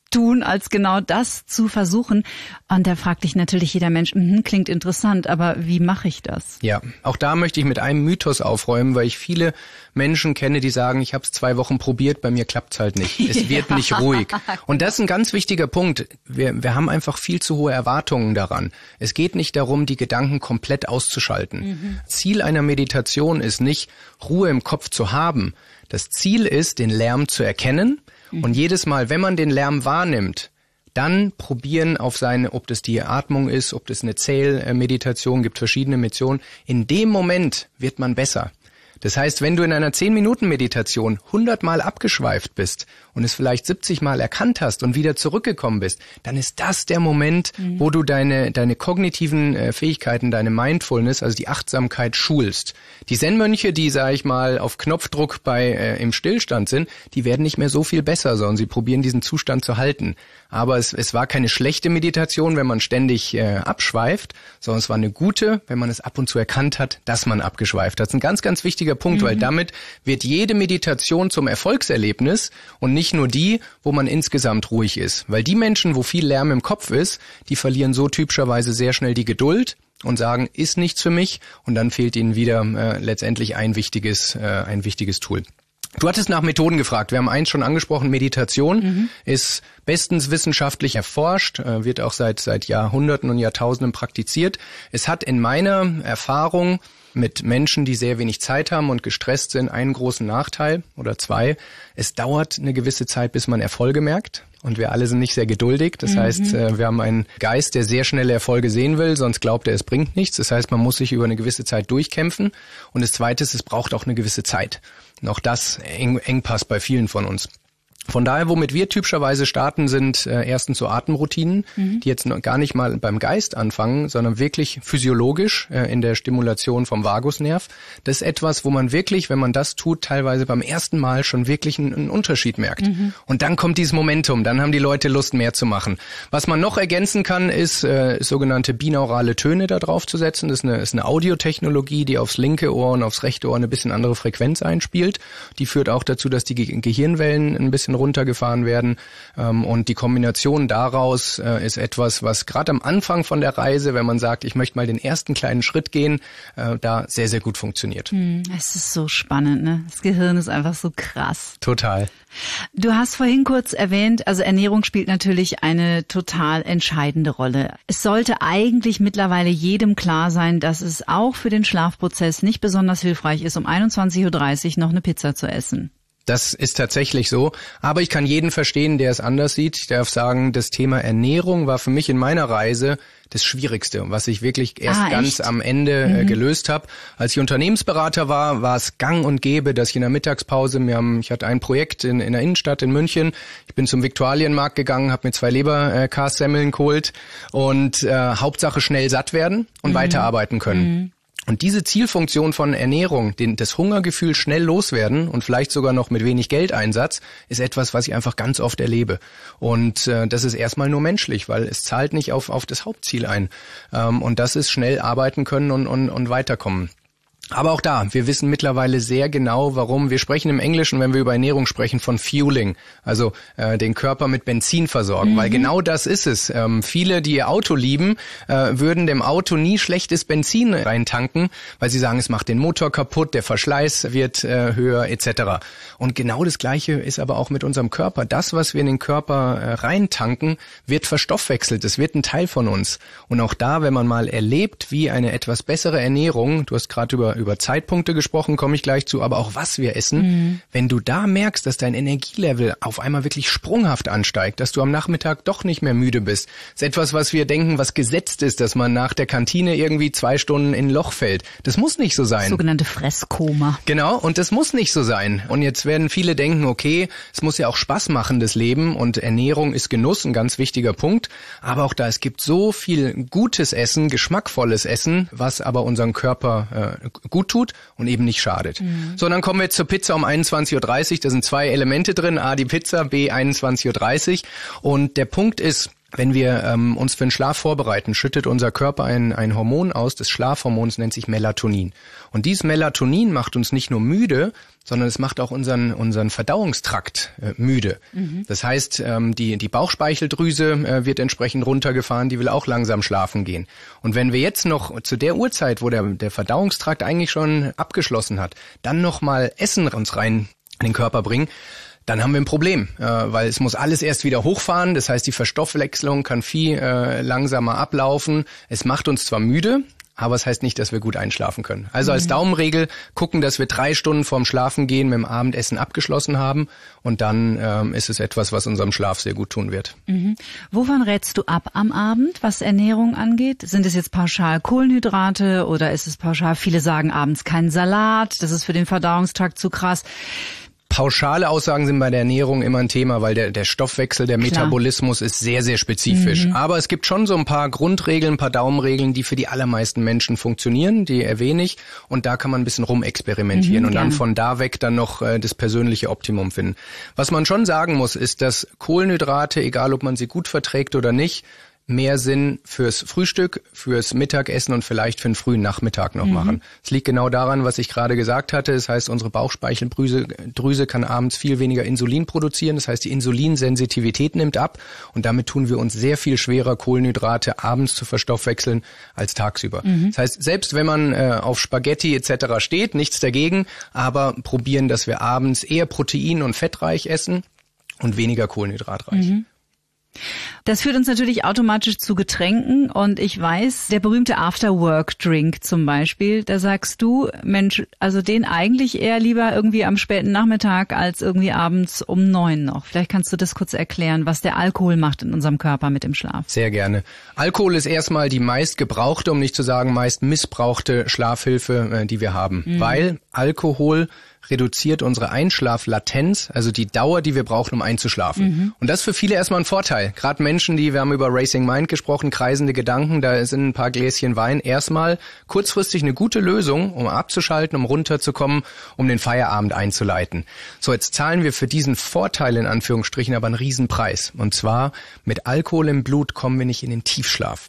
tun, als genau das zu versuchen. Und da fragt dich natürlich jeder Mensch, hm, klingt interessant, aber wie mache ich das? Ja, auch da möchte ich mit einem Mythos aufräumen, weil ich viele Menschen kenne, die sagen, ich habe es zwei Wochen probiert, bei mir klappt's halt nicht. Es wird nicht ruhig. Und das ist ein ganz wichtiger Punkt. Wir, wir haben einfach viel zu hohe Erwartungen daran. Es geht nicht darum, die Gedanken komplett auszuschalten. Mhm. Ziel einer Meditation ist nicht, Ruhe im Kopf zu haben. Das Ziel ist, den Lärm zu erkennen. Und jedes Mal, wenn man den Lärm wahrnimmt, dann probieren auf seine, ob das die Atmung ist, ob das eine Zählmeditation gibt, verschiedene Methoden. In dem Moment wird man besser. Das heißt, wenn du in einer zehn-Minuten-Meditation hundert Mal abgeschweift bist und es vielleicht siebzig Mal erkannt hast und wieder zurückgekommen bist, dann ist das der Moment, mhm. wo du deine deine kognitiven äh, Fähigkeiten, deine Mindfulness, also die Achtsamkeit schulst. Die Zen-Mönche, die, sage ich mal, auf Knopfdruck bei äh, im Stillstand sind, die werden nicht mehr so viel besser, sondern sie probieren diesen Zustand zu halten. Aber es, es war keine schlechte Meditation, wenn man ständig äh, abschweift, sondern es war eine gute, wenn man es ab und zu erkannt hat, dass man abgeschweift hat. Das ist ein ganz, ganz wichtiger Punkt, mhm. weil damit wird jede Meditation zum Erfolgserlebnis und nicht nur die, wo man insgesamt ruhig ist. Weil die Menschen, wo viel Lärm im Kopf ist, die verlieren so typischerweise sehr schnell die Geduld und sagen, ist nichts für mich, und dann fehlt ihnen wieder äh, letztendlich ein wichtiges, äh, ein wichtiges Tool. Du hattest nach Methoden gefragt. Wir haben eins schon angesprochen, Meditation mhm. ist bestens wissenschaftlich erforscht, äh, wird auch seit seit Jahrhunderten und Jahrtausenden praktiziert. Es hat in meiner Erfahrung mit Menschen, die sehr wenig Zeit haben und gestresst sind, einen großen Nachteil oder zwei. Es dauert eine gewisse Zeit, bis man Erfolge merkt. Und wir alle sind nicht sehr geduldig. Das mhm. heißt, wir haben einen Geist, der sehr schnelle Erfolge sehen will, sonst glaubt er, es bringt nichts. Das heißt, man muss sich über eine gewisse Zeit durchkämpfen. Und das Zweite ist, es braucht auch eine gewisse Zeit. Und auch das Eng Engpass bei vielen von uns. Von daher, womit wir typischerweise starten, sind äh, erstens so Atemroutinen, mhm. die jetzt noch gar nicht mal beim Geist anfangen, sondern wirklich physiologisch äh, in der Stimulation vom Vagusnerv. Das ist etwas, wo man wirklich, wenn man das tut, teilweise beim ersten Mal schon wirklich einen, einen Unterschied merkt. Mhm. Und dann kommt dieses Momentum, dann haben die Leute Lust, mehr zu machen. Was man noch ergänzen kann, ist äh, sogenannte binaurale Töne da drauf zu setzen. Das ist eine, ist eine Audiotechnologie, die aufs linke Ohr und aufs rechte Ohr eine bisschen andere Frequenz einspielt. Die führt auch dazu, dass die Ge- Gehirnwellen ein bisschen runtergefahren werden, ähm, und die Kombination daraus äh, ist etwas, was gerade am Anfang von der Reise, wenn man sagt, ich möchte mal den ersten kleinen Schritt gehen, äh, da sehr, sehr gut funktioniert. Hm, es ist so spannend, ne? Das Gehirn ist einfach so krass. Total. Du hast vorhin kurz erwähnt, also Ernährung spielt natürlich eine total entscheidende Rolle. Es sollte eigentlich mittlerweile jedem klar sein, dass es auch für den Schlafprozess nicht besonders hilfreich ist, um einundzwanzig Uhr dreißig noch eine Pizza zu essen. Das ist tatsächlich so. Aber ich kann jeden verstehen, der es anders sieht. Ich darf sagen, das Thema Ernährung war für mich in meiner Reise das Schwierigste, was ich wirklich erst ah, ganz am Ende mhm. äh, gelöst habe. Als ich Unternehmensberater war, war es gang und gäbe, dass ich in der Mittagspause, wir haben, ich hatte ein Projekt in, in der Innenstadt in München, ich bin zum Viktualienmarkt gegangen, habe mir zwei Leberkassemmeln geholt und äh, Hauptsache schnell satt werden und mhm. weiterarbeiten können. Mhm. Und diese Zielfunktion von Ernährung, den, das Hungergefühl schnell loswerden und vielleicht sogar noch mit wenig Geldeinsatz, ist etwas, was ich einfach ganz oft erlebe. Und äh, das ist erstmal nur menschlich, weil es zahlt nicht auf, auf das Hauptziel ein. Ähm, und das ist schnell arbeiten können und, und, und weiterkommen. Aber auch da, wir wissen mittlerweile sehr genau, warum. Wir sprechen im Englischen, wenn wir über Ernährung sprechen, von Fueling, also äh, den Körper mit Benzin versorgen, mhm. weil genau das ist es. Ähm, viele, die ihr Auto lieben, äh, würden dem Auto nie schlechtes Benzin reintanken, weil sie sagen, es macht den Motor kaputt, der Verschleiß wird äh, höher et cetera. Und genau das Gleiche ist aber auch mit unserem Körper. Das, was wir in den Körper äh, reintanken, wird verstoffwechselt. Es wird ein Teil von uns. Und auch da, wenn man mal erlebt, wie eine etwas bessere Ernährung, du hast gerade über über Zeitpunkte gesprochen, komme ich gleich zu, aber auch was wir essen. Mhm. Wenn du da merkst, dass dein Energielevel auf einmal wirklich sprunghaft ansteigt, dass du am Nachmittag doch nicht mehr müde bist, ist etwas, was wir denken, was gesetzt ist, dass man nach der Kantine irgendwie zwei Stunden in ein Loch fällt. Das muss nicht so sein. Sogenannte Fresskoma. Genau, und das muss nicht so sein. Und jetzt werden viele denken, okay, es muss ja auch Spaß machen, das Leben, und Ernährung ist Genuss, ein ganz wichtiger Punkt. Aber auch da, es gibt so viel gutes Essen, geschmackvolles Essen, was aber unseren Körper äh, gut tut und eben nicht schadet. Mhm. So, dann kommen wir jetzt zur Pizza um einundzwanzig Uhr dreißig. Da sind zwei Elemente drin. A, die Pizza, B, einundzwanzig Uhr dreißig. Und der Punkt ist, Wenn wir ähm, uns für den Schlaf vorbereiten, schüttet unser Körper ein, ein Hormon aus, das Schlafhormons nennt sich Melatonin. Und dieses Melatonin macht uns nicht nur müde, sondern es macht auch unseren unseren Verdauungstrakt äh, müde. Mhm. Das heißt, ähm, die die Bauchspeicheldrüse äh, wird entsprechend runtergefahren, die will auch langsam schlafen gehen. Und wenn wir jetzt noch zu der Uhrzeit, wo der der Verdauungstrakt eigentlich schon abgeschlossen hat, dann noch mal Essen uns rein in den Körper bringen, dann haben wir ein Problem, äh, weil es muss alles erst wieder hochfahren. Das heißt, die Verstoffwechslung kann viel äh, langsamer ablaufen. Es macht uns zwar müde, aber es heißt nicht, dass wir gut einschlafen können. Also als Daumenregel gucken, dass wir drei Stunden vorm Schlafengehen mit dem Abendessen abgeschlossen haben und dann ähm, ist es etwas, was unserem Schlaf sehr gut tun wird. Mhm. Wovon rätst du ab am Abend, was Ernährung angeht? Sind es jetzt pauschal Kohlenhydrate oder ist es pauschal, viele sagen abends keinen Salat, das ist für den Verdauungstrakt zu krass. Pauschale Aussagen sind bei der Ernährung immer ein Thema, weil der, der Stoffwechsel, der Klar. Metabolismus ist sehr, sehr spezifisch. Mhm. Aber es gibt schon so ein paar Grundregeln, ein paar Daumenregeln, die für die allermeisten Menschen funktionieren, die erwähne ich. Und da kann man ein bisschen rumexperimentieren mhm, und dann gerne. Von da weg dann noch äh, das persönliche Optimum finden. Was man schon sagen muss, ist, dass Kohlenhydrate, egal ob man sie gut verträgt oder nicht, mehr Sinn fürs Frühstück, fürs Mittagessen und vielleicht für den frühen Nachmittag noch mhm. machen. Es liegt genau daran, was ich gerade gesagt hatte. Das heißt, unsere Bauchspeicheldrüse Drüse kann abends viel weniger Insulin produzieren. Das heißt, die Insulinsensitivität nimmt ab und damit tun wir uns sehr viel schwerer, Kohlenhydrate abends zu verstoffwechseln als tagsüber. Mhm. Das heißt, selbst wenn man äh, auf Spaghetti et cetera steht, nichts dagegen, aber probieren, dass wir abends eher protein- und fettreich essen und weniger kohlenhydratreich. Mhm. Das führt uns natürlich automatisch zu Getränken und ich weiß, der berühmte After-Work-Drink zum Beispiel, da sagst du, Mensch, also den eigentlich eher lieber irgendwie am späten Nachmittag als irgendwie abends um neun noch. Vielleicht kannst du das kurz erklären, was der Alkohol macht in unserem Körper mit dem Schlaf. Sehr gerne. Alkohol ist erstmal die meist gebrauchte, um nicht zu sagen meist missbrauchte Schlafhilfe, die wir haben, mhm. weil Alkohol reduziert unsere Einschlaflatenz, also die Dauer, die wir brauchen, um einzuschlafen. Mhm. Und das ist für viele erstmal ein Vorteil. Gerade Menschen, die, wir haben über Racing Mind gesprochen, kreisende Gedanken, da sind ein paar Gläschen Wein erstmal kurzfristig eine gute Lösung, um abzuschalten, um runterzukommen, um den Feierabend einzuleiten. So, jetzt zahlen wir für diesen Vorteil in Anführungsstrichen aber einen Riesenpreis. Und zwar mit Alkohol im Blut kommen wir nicht in den Tiefschlaf.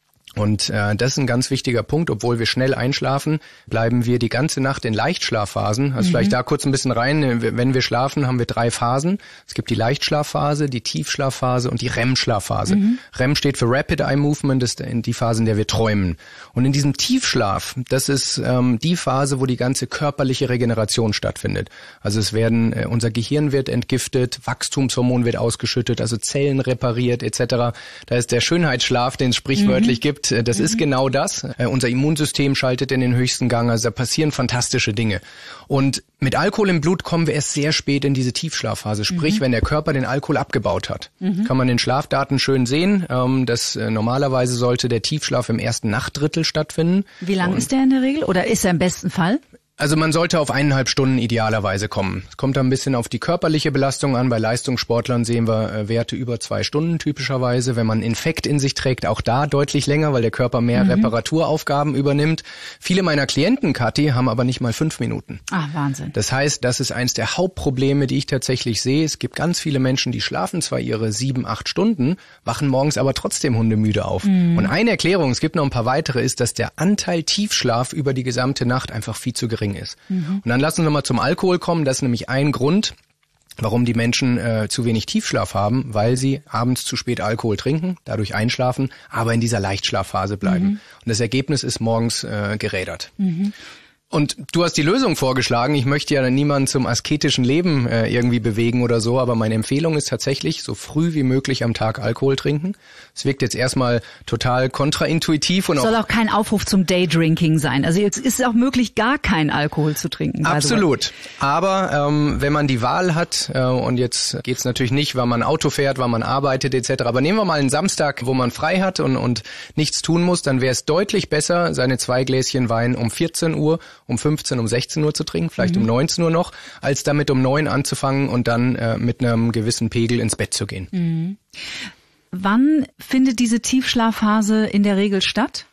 Und äh, das ist ein ganz wichtiger Punkt. Obwohl wir schnell einschlafen, bleiben wir die ganze Nacht in Leichtschlafphasen. Also mhm. vielleicht da kurz ein bisschen rein. Wenn wir schlafen, haben wir drei Phasen. Es gibt die Leichtschlafphase, die Tiefschlafphase und die R E M-Schlafphase. Mhm. R E M steht für Rapid Eye Movement, das ist die Phase, in der wir träumen. Und in diesem Tiefschlaf, das ist ähm, die Phase, wo die ganze körperliche Regeneration stattfindet. Also es werden, äh, unser Gehirn wird entgiftet, Wachstumshormon wird ausgeschüttet, also Zellen repariert et cetera. Da ist der Schönheitsschlaf, den es sprichwörtlich mhm. gibt. Das mhm. ist genau das. Äh, unser Immunsystem schaltet in den höchsten Gang. Also da passieren fantastische Dinge. Und mit Alkohol im Blut kommen wir erst sehr spät in diese Tiefschlafphase. Sprich, mhm. wenn der Körper den Alkohol abgebaut hat, mhm. kann man den Schlafdaten schön sehen. Ähm, dass äh, normalerweise sollte der Tiefschlaf im ersten Nachtdrittel stattfinden. Wie lang Und ist der in der Regel? Oder ist er im besten Fall? Also man sollte auf eineinhalb Stunden idealerweise kommen. Es kommt da ein bisschen auf die körperliche Belastung an. Bei Leistungssportlern sehen wir äh, Werte über zwei Stunden typischerweise. Wenn man einen Infekt in sich trägt, auch da deutlich länger, weil der Körper mehr mhm. Reparaturaufgaben übernimmt. Viele meiner Klienten, Kathi, haben aber nicht mal fünf Minuten. Ach, Wahnsinn. Das heißt, das ist eins der Hauptprobleme, die ich tatsächlich sehe. Es gibt ganz viele Menschen, die schlafen zwar ihre sieben, acht Stunden, wachen morgens aber trotzdem hundemüde auf. Mhm. Und eine Erklärung, es gibt noch ein paar weitere, ist, dass der Anteil Tiefschlaf über die gesamte Nacht einfach viel zu gering ist. Mhm. Und dann lassen wir mal zum Alkohol kommen. Das ist nämlich ein Grund, warum die Menschen äh, zu wenig Tiefschlaf haben, weil sie abends zu spät Alkohol trinken, dadurch einschlafen, aber in dieser Leichtschlafphase bleiben. Mhm. Und das Ergebnis ist morgens äh, gerädert. Mhm. Und du hast die Lösung vorgeschlagen. Ich möchte ja niemanden zum asketischen Leben äh, irgendwie bewegen oder so, aber meine Empfehlung ist tatsächlich, so früh wie möglich am Tag Alkohol trinken. Es wirkt jetzt erstmal total kontraintuitiv. Und es soll auch kein Aufruf zum Daydrinking sein. Also jetzt ist es auch möglich, gar keinen Alkohol zu trinken. Absolut. Aber ähm, wenn man die Wahl hat, äh, und jetzt geht's natürlich nicht, weil man Auto fährt, weil man arbeitet et cetera. Aber nehmen wir mal einen Samstag, wo man frei hat und, und nichts tun muss, dann wäre es deutlich besser, seine zwei Gläschen Wein um vierzehn Uhr, um fünfzehn, um sechzehn Uhr zu trinken, vielleicht mhm. um neunzehn Uhr noch, als damit um neun anzufangen und dann äh, mit einem gewissen Pegel ins Bett zu gehen. Mhm. Wann findet diese Tiefschlafphase in der Regel statt?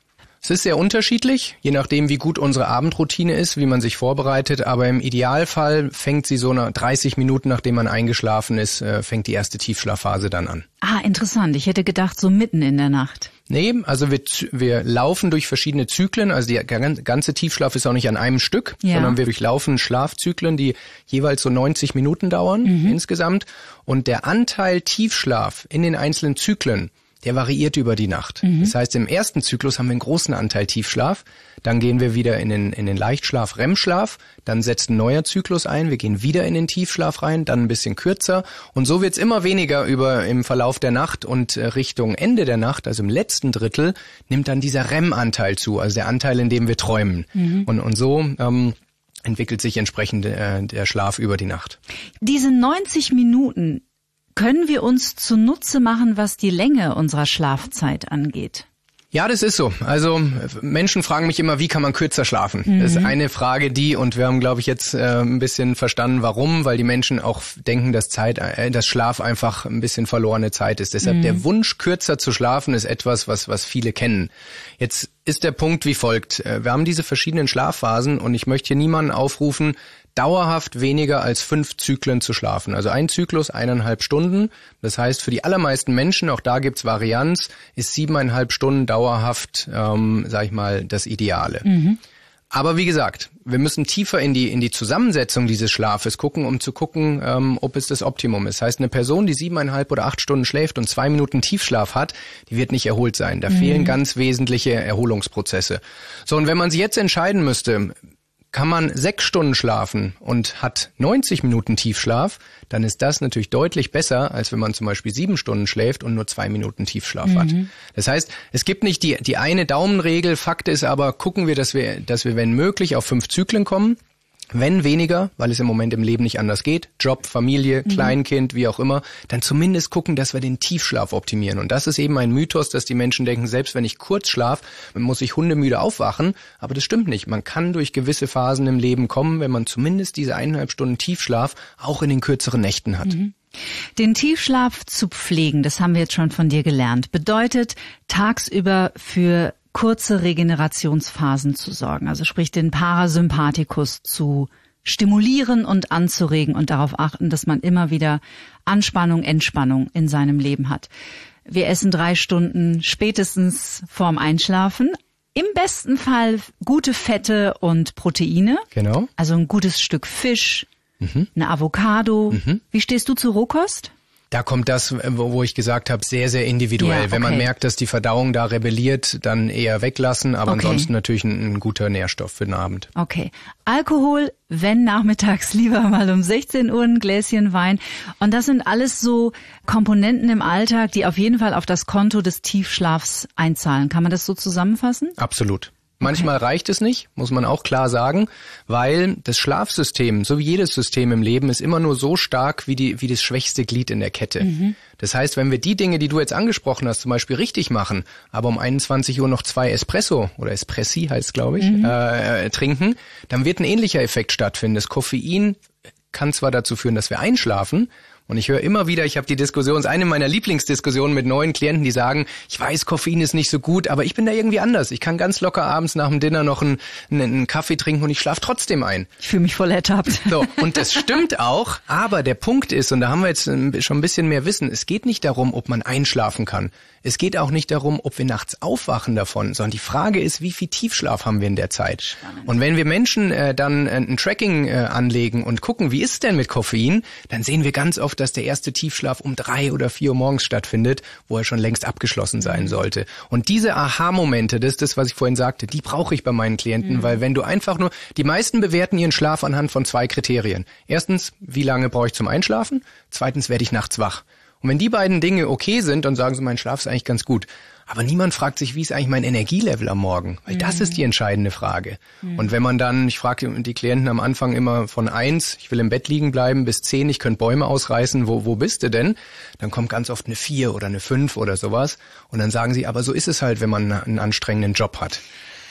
Es ist sehr unterschiedlich, je nachdem, wie gut unsere Abendroutine ist, wie man sich vorbereitet. Aber im Idealfall fängt sie so nach dreißig Minuten, nachdem man eingeschlafen ist, fängt die erste Tiefschlafphase dann an. Ah, interessant. Ich hätte gedacht, so mitten in der Nacht. Nee, also wir, wir laufen durch verschiedene Zyklen. Also der ganze Tiefschlaf ist auch nicht an einem Stück, ja. sondern wir durchlaufen Schlafzyklen, die jeweils so neunzig Minuten dauern mhm. insgesamt. Und der Anteil Tiefschlaf in den einzelnen Zyklen, der variiert über die Nacht. Mhm. Das heißt, im ersten Zyklus haben wir einen großen Anteil Tiefschlaf. Dann gehen wir wieder in den, in den Leichtschlaf, R E M-Schlaf. Dann setzt ein neuer Zyklus ein. Wir gehen wieder in den Tiefschlaf rein, dann ein bisschen kürzer. Und so wird's immer weniger über im Verlauf der Nacht. Und Richtung Ende der Nacht, also im letzten Drittel, nimmt dann dieser R E M-Anteil zu. Also der Anteil, in dem wir träumen. Mhm. Und, und so ähm, entwickelt sich entsprechend äh, der Schlaf über die Nacht. Diese neunzig Minuten können wir uns zunutze machen, was die Länge unserer Schlafzeit angeht? Ja, das ist so. Also Menschen fragen mich immer, wie kann man kürzer schlafen? Mhm. Das ist eine Frage, die, und wir haben, glaube ich, jetzt äh, ein bisschen verstanden, warum, weil die Menschen auch denken, dass Zeit, äh, dass Schlaf einfach ein bisschen verlorene Zeit ist. Deshalb mhm. der Wunsch, kürzer zu schlafen, ist etwas, was was viele kennen. Jetzt ist der Punkt wie folgt. Wir haben diese verschiedenen Schlafphasen und ich möchte hier niemanden aufrufen, dauerhaft weniger als fünf Zyklen zu schlafen. Also ein Zyklus, eineinhalb Stunden. Das heißt, für die allermeisten Menschen, auch da gibt's Varianz, ist siebeneinhalb Stunden dauerhaft, ähm, sag ich mal, das Ideale. Mhm. Aber wie gesagt, wir müssen tiefer in die in die Zusammensetzung dieses Schlafes gucken, um zu gucken, ähm, ob es das Optimum ist. Das heißt, eine Person, die siebeneinhalb oder acht Stunden schläft und zwei Minuten Tiefschlaf hat, die wird nicht erholt sein. Da mhm. fehlen ganz wesentliche Erholungsprozesse. So, und wenn man sich jetzt entscheiden müsste, kann man sechs Stunden schlafen und hat neunzig Minuten Tiefschlaf, dann ist das natürlich deutlich besser, als wenn man zum Beispiel sieben Stunden schläft und nur zwei Minuten Tiefschlaf mhm. hat. Das heißt, es gibt nicht die, die eine Daumenregel. Fakt ist aber, gucken wir, dass wir, dass wir, wenn möglich, auf fünf Zyklen kommen. Wenn weniger, weil es im Moment im Leben nicht anders geht, Job, Familie, Kleinkind, wie auch immer, dann zumindest gucken, dass wir den Tiefschlaf optimieren. Und das ist eben ein Mythos, dass die Menschen denken, selbst wenn ich kurz schlaf, muss ich hundemüde aufwachen. Aber das stimmt nicht. Man kann durch gewisse Phasen im Leben kommen, wenn man zumindest diese eineinhalb Stunden Tiefschlaf auch in den kürzeren Nächten hat. Mhm. Den Tiefschlaf zu pflegen, das haben wir jetzt schon von dir gelernt, bedeutet tagsüber für kurze Regenerationsphasen zu sorgen, also sprich den Parasympathikus zu stimulieren und anzuregen und darauf achten, dass man immer wieder Anspannung, Entspannung in seinem Leben hat. Wir essen drei Stunden spätestens vorm Einschlafen. Im besten Fall gute Fette und Proteine. Genau. Also ein gutes Stück Fisch, mhm. eine Avocado. Mhm. Wie stehst du zu Rohkost? Da kommt das, wo ich gesagt habe, sehr, sehr individuell. Ja, okay. Wenn man merkt, dass die Verdauung da rebelliert, dann eher weglassen, aber okay. ansonsten natürlich ein, ein guter Nährstoff für den Abend. Okay. Alkohol, wenn nachmittags, lieber mal um sechzehn Uhr ein Gläschen Wein. Und das sind alles so Komponenten im Alltag, die auf jeden Fall auf das Konto des Tiefschlafs einzahlen. Kann man das so zusammenfassen? Absolut. Manchmal okay. reicht es nicht, muss man auch klar sagen, weil das Schlafsystem, so wie jedes System im Leben, ist immer nur so stark wie die wie das schwächste Glied in der Kette. Mhm. Das heißt, wenn wir die Dinge, die du jetzt angesprochen hast, zum Beispiel richtig machen, aber um einundzwanzig Uhr noch zwei Espresso oder Espressi heißt glaube ich, mhm. äh, trinken, dann wird ein ähnlicher Effekt stattfinden. Das Koffein kann zwar dazu führen, dass wir einschlafen. Und ich höre immer wieder, ich habe die Diskussion, ist eine meiner Lieblingsdiskussionen mit neuen Klienten, die sagen, ich weiß, Koffein ist nicht so gut, aber ich bin da irgendwie anders. Ich kann ganz locker abends nach dem Dinner noch einen, einen Kaffee trinken und ich schlafe trotzdem ein. Ich fühle mich voll ertappt. So, und das stimmt auch, aber der Punkt ist, und da haben wir jetzt schon ein bisschen mehr Wissen, es geht nicht darum, ob man einschlafen kann. Es geht auch nicht darum, ob wir nachts aufwachen davon, sondern die Frage ist, wie viel Tiefschlaf haben wir in der Zeit? Spannend. Und wenn wir Menschen äh, dann äh, ein Tracking äh, anlegen und gucken, wie ist es denn mit Koffein, dann sehen wir ganz oft, dass der erste Tiefschlaf um drei oder vier Uhr morgens stattfindet, wo er schon längst abgeschlossen sein sollte. Und diese Aha-Momente, das ist das, was ich vorhin sagte, die brauche ich bei meinen Klienten, mhm. weil wenn du einfach nur, die meisten bewerten ihren Schlaf anhand von zwei Kriterien. Erstens, wie lange brauche ich zum Einschlafen? Zweitens, werde ich nachts wach? Und wenn die beiden Dinge okay sind, dann sagen sie, mein Schlaf ist eigentlich ganz gut. Aber niemand fragt sich, wie ist eigentlich mein Energielevel am Morgen? Weil mhm. das ist die entscheidende Frage. Mhm. Und wenn man dann, ich frage die Klienten am Anfang immer von eins, ich will im Bett liegen bleiben, bis zehn, ich könnte Bäume ausreißen, wo, wo bist du denn? Dann kommt ganz oft eine vier oder eine fünf oder sowas. Und dann sagen sie, aber so ist es halt, wenn man einen anstrengenden Job hat.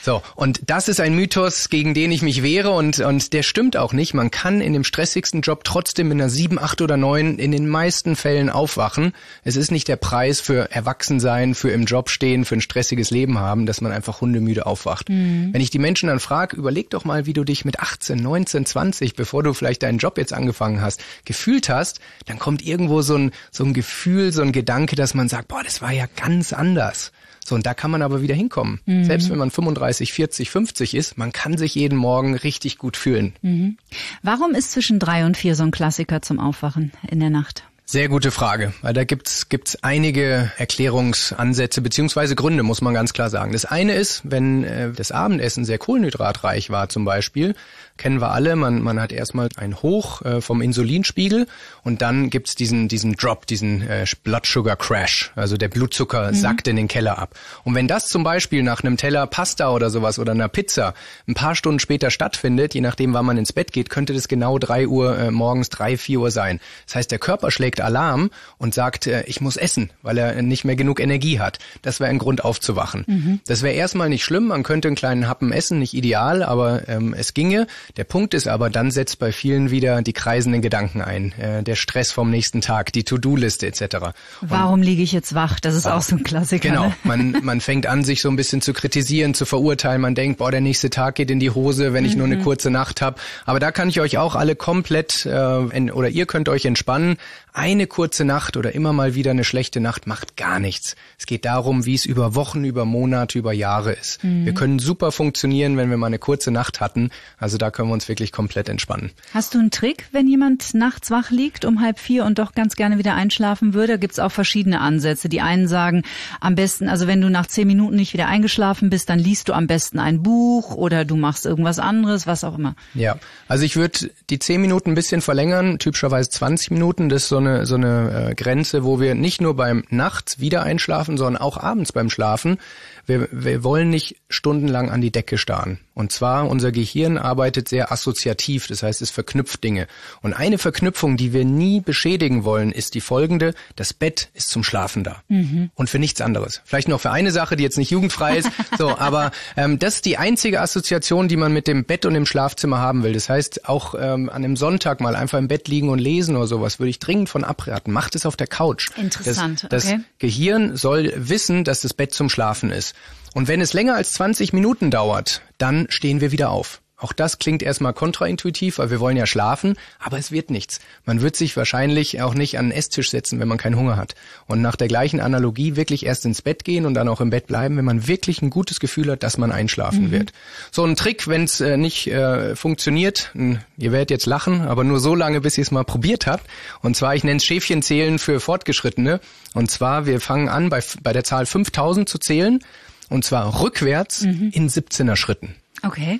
So, und das ist ein Mythos, gegen den ich mich wehre und und der stimmt auch nicht. Man kann in dem stressigsten Job trotzdem mit einer sieben, acht oder neun in den meisten Fällen aufwachen. Es ist nicht der Preis für Erwachsensein, für im Job stehen, für ein stressiges Leben haben, dass man einfach hundemüde aufwacht. Mhm. Wenn ich die Menschen dann frage, überleg doch mal, wie du dich mit achtzehn, neunzehn, zwanzig, bevor du vielleicht deinen Job jetzt angefangen hast, gefühlt hast, dann kommt irgendwo so ein so ein Gefühl, so ein Gedanke, dass man sagt, boah, das war ja ganz anders. So, und da kann man aber wieder hinkommen. Mhm. Selbst wenn man fünfunddreißig, vierzig, fünfzig ist, man kann sich jeden Morgen richtig gut fühlen. Mhm. Warum ist zwischen drei und vier so ein Klassiker zum Aufwachen in der Nacht? Sehr gute Frage, weil da gibt's gibt's einige Erklärungsansätze beziehungsweise Gründe, muss man ganz klar sagen. Das eine ist, wenn äh, das Abendessen sehr kohlenhydratreich war zum Beispiel, kennen wir alle, man man hat erstmal ein Hoch äh, vom Insulinspiegel und dann gibt's diesen diesen Drop, diesen äh, Blood Sugar Crash, also der Blutzucker mhm. sackt in den Keller ab. Und wenn das zum Beispiel nach einem Teller Pasta oder sowas oder einer Pizza ein paar Stunden später stattfindet, je nachdem wann man ins Bett geht, könnte das genau drei Uhr äh, morgens, drei, vier Uhr sein. Das heißt, der Körper schlägt Alarm und sagt, äh, ich muss essen, weil er nicht mehr genug Energie hat. Das wäre ein Grund aufzuwachen. Mhm. Das wäre erstmal nicht schlimm, man könnte einen kleinen Happen essen, nicht ideal, aber ähm, es ginge. Der Punkt ist aber, dann setzt bei vielen wieder die kreisenden Gedanken ein. Äh, der Stress vom nächsten Tag, die To-Do-Liste et cetera. Warum liege ich jetzt wach? Das ist wow. auch so ein Klassiker. Genau, ne? man man fängt an, sich so ein bisschen zu kritisieren, zu verurteilen. Man denkt, boah, der nächste Tag geht in die Hose, wenn ich mhm. nur eine kurze Nacht habe. Aber da kann ich euch auch alle komplett, äh, in, oder ihr könnt euch entspannen. Eine kurze Nacht oder immer mal wieder eine schlechte Nacht macht gar nichts. Es geht darum, wie es über Wochen, über Monate, über Jahre ist. Mhm. Wir können super funktionieren, wenn wir mal eine kurze Nacht hatten. Also da können wir uns wirklich komplett entspannen. Hast du einen Trick, wenn jemand nachts wach liegt um halb vier und doch ganz gerne wieder einschlafen würde? Da gibt's auch verschiedene Ansätze. Die einen sagen, am besten, also wenn du nach zehn Minuten nicht wieder eingeschlafen bist, dann liest du am besten ein Buch oder du machst irgendwas anderes, was auch immer. Ja, also ich würde die zehn Minuten ein bisschen verlängern, typischerweise zwanzig Minuten. Das ist so eine so eine äh, Grenze, wo wir nicht nur beim Nachts wieder einschlafen, sondern auch abends beim Schlafen. Wir, wir wollen nicht stundenlang an die Decke starren. Und zwar, unser Gehirn arbeitet sehr assoziativ, das heißt, es verknüpft Dinge. Und eine Verknüpfung, die wir nie beschädigen wollen, ist die folgende: Das Bett ist zum Schlafen da. Mhm. Und für nichts anderes. Vielleicht noch für eine Sache, die jetzt nicht jugendfrei ist, so, aber ähm, das ist die einzige Assoziation, die man mit dem Bett und dem Schlafzimmer haben will. Das heißt, auch ähm, an einem Sonntag mal einfach im Bett liegen und lesen oder sowas, würde ich dringend von abraten. Macht es auf der Couch. Interessant, das, das okay. Gehirn soll wissen, dass das Bett zum Schlafen ist. Und wenn es länger als zwanzig Minuten dauert, dann stehen wir wieder auf. Auch das klingt erstmal kontraintuitiv, weil wir wollen ja schlafen, aber es wird nichts. Man wird sich wahrscheinlich auch nicht an den Esstisch setzen, wenn man keinen Hunger hat. Und nach der gleichen Analogie wirklich erst ins Bett gehen und dann auch im Bett bleiben, wenn man wirklich ein gutes Gefühl hat, dass man einschlafen mhm. wird. So ein Trick, wenn es äh, nicht äh, funktioniert, ihr werdet jetzt lachen, aber nur so lange, bis ihr es mal probiert habt. Und zwar, ich nenne es Schäfchenzählen für Fortgeschrittene. Und zwar, wir fangen an, bei, bei der Zahl fünftausend zu zählen. Und zwar rückwärts mhm. in siebzehner Schritten. Okay.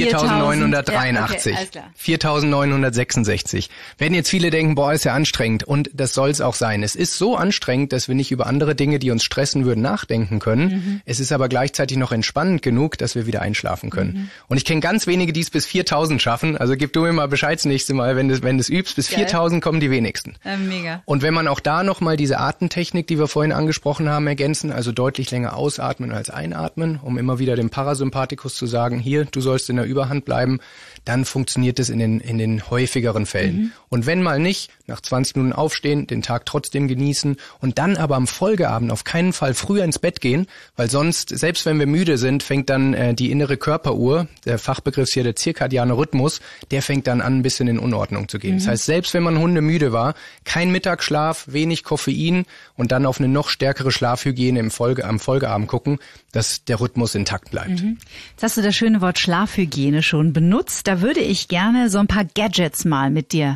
viertausendneunhundertdreiundachtzig, ja, okay, viertausendneunhundertsechsundsechzig. Werden jetzt viele denken, boah, ist ja anstrengend. Und das soll es auch sein. Es ist so anstrengend, dass wir nicht über andere Dinge, die uns stressen würden, nachdenken können. Mhm. Es ist aber gleichzeitig noch entspannend genug, dass wir wieder einschlafen können. Mhm. Und ich kenne ganz wenige, die es bis viertausend schaffen. Also gib du mir mal Bescheid das nächste Mal, wenn du wenn du es übst. Bis Geil. viertausend kommen die wenigsten. Äh, mega. Und wenn man auch da nochmal diese Atemtechnik, die wir vorhin angesprochen haben, ergänzen, also deutlich länger ausatmen als einatmen, um immer wieder dem Parasympathikus zu sagen, hier, du sollst in der Überhand bleiben, dann funktioniert es in den in den häufigeren Fällen. Mhm. Und wenn mal nicht, nach zwanzig Minuten aufstehen, den Tag trotzdem genießen und dann aber am Folgeabend auf keinen Fall früher ins Bett gehen, weil sonst, selbst wenn wir müde sind, fängt dann äh, die innere Körperuhr, der Fachbegriff ist hier der zirkadiane Rhythmus, der fängt dann an, ein bisschen in Unordnung zu gehen. Mhm. Das heißt, selbst wenn man hundemüde war, kein Mittagsschlaf, wenig Koffein und dann auf eine noch stärkere Schlafhygiene im Folge, am Folgeabend gucken, dass der Rhythmus intakt bleibt. Mhm. Jetzt hast du das schöne Wort Schlafhygiene schon benutzt. Da würde ich gerne so ein paar Gadgets mal mit dir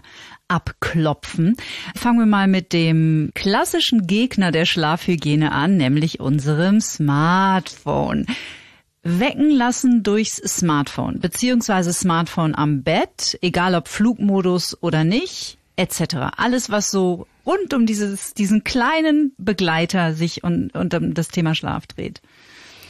abklopfen. Fangen wir mal mit dem klassischen Gegner der Schlafhygiene an, nämlich unserem Smartphone. Wecken lassen durchs Smartphone, beziehungsweise Smartphone am Bett, egal ob Flugmodus oder nicht, et cetera. Alles, was so rund um dieses, diesen kleinen Begleiter sich und, und um das Thema Schlaf dreht.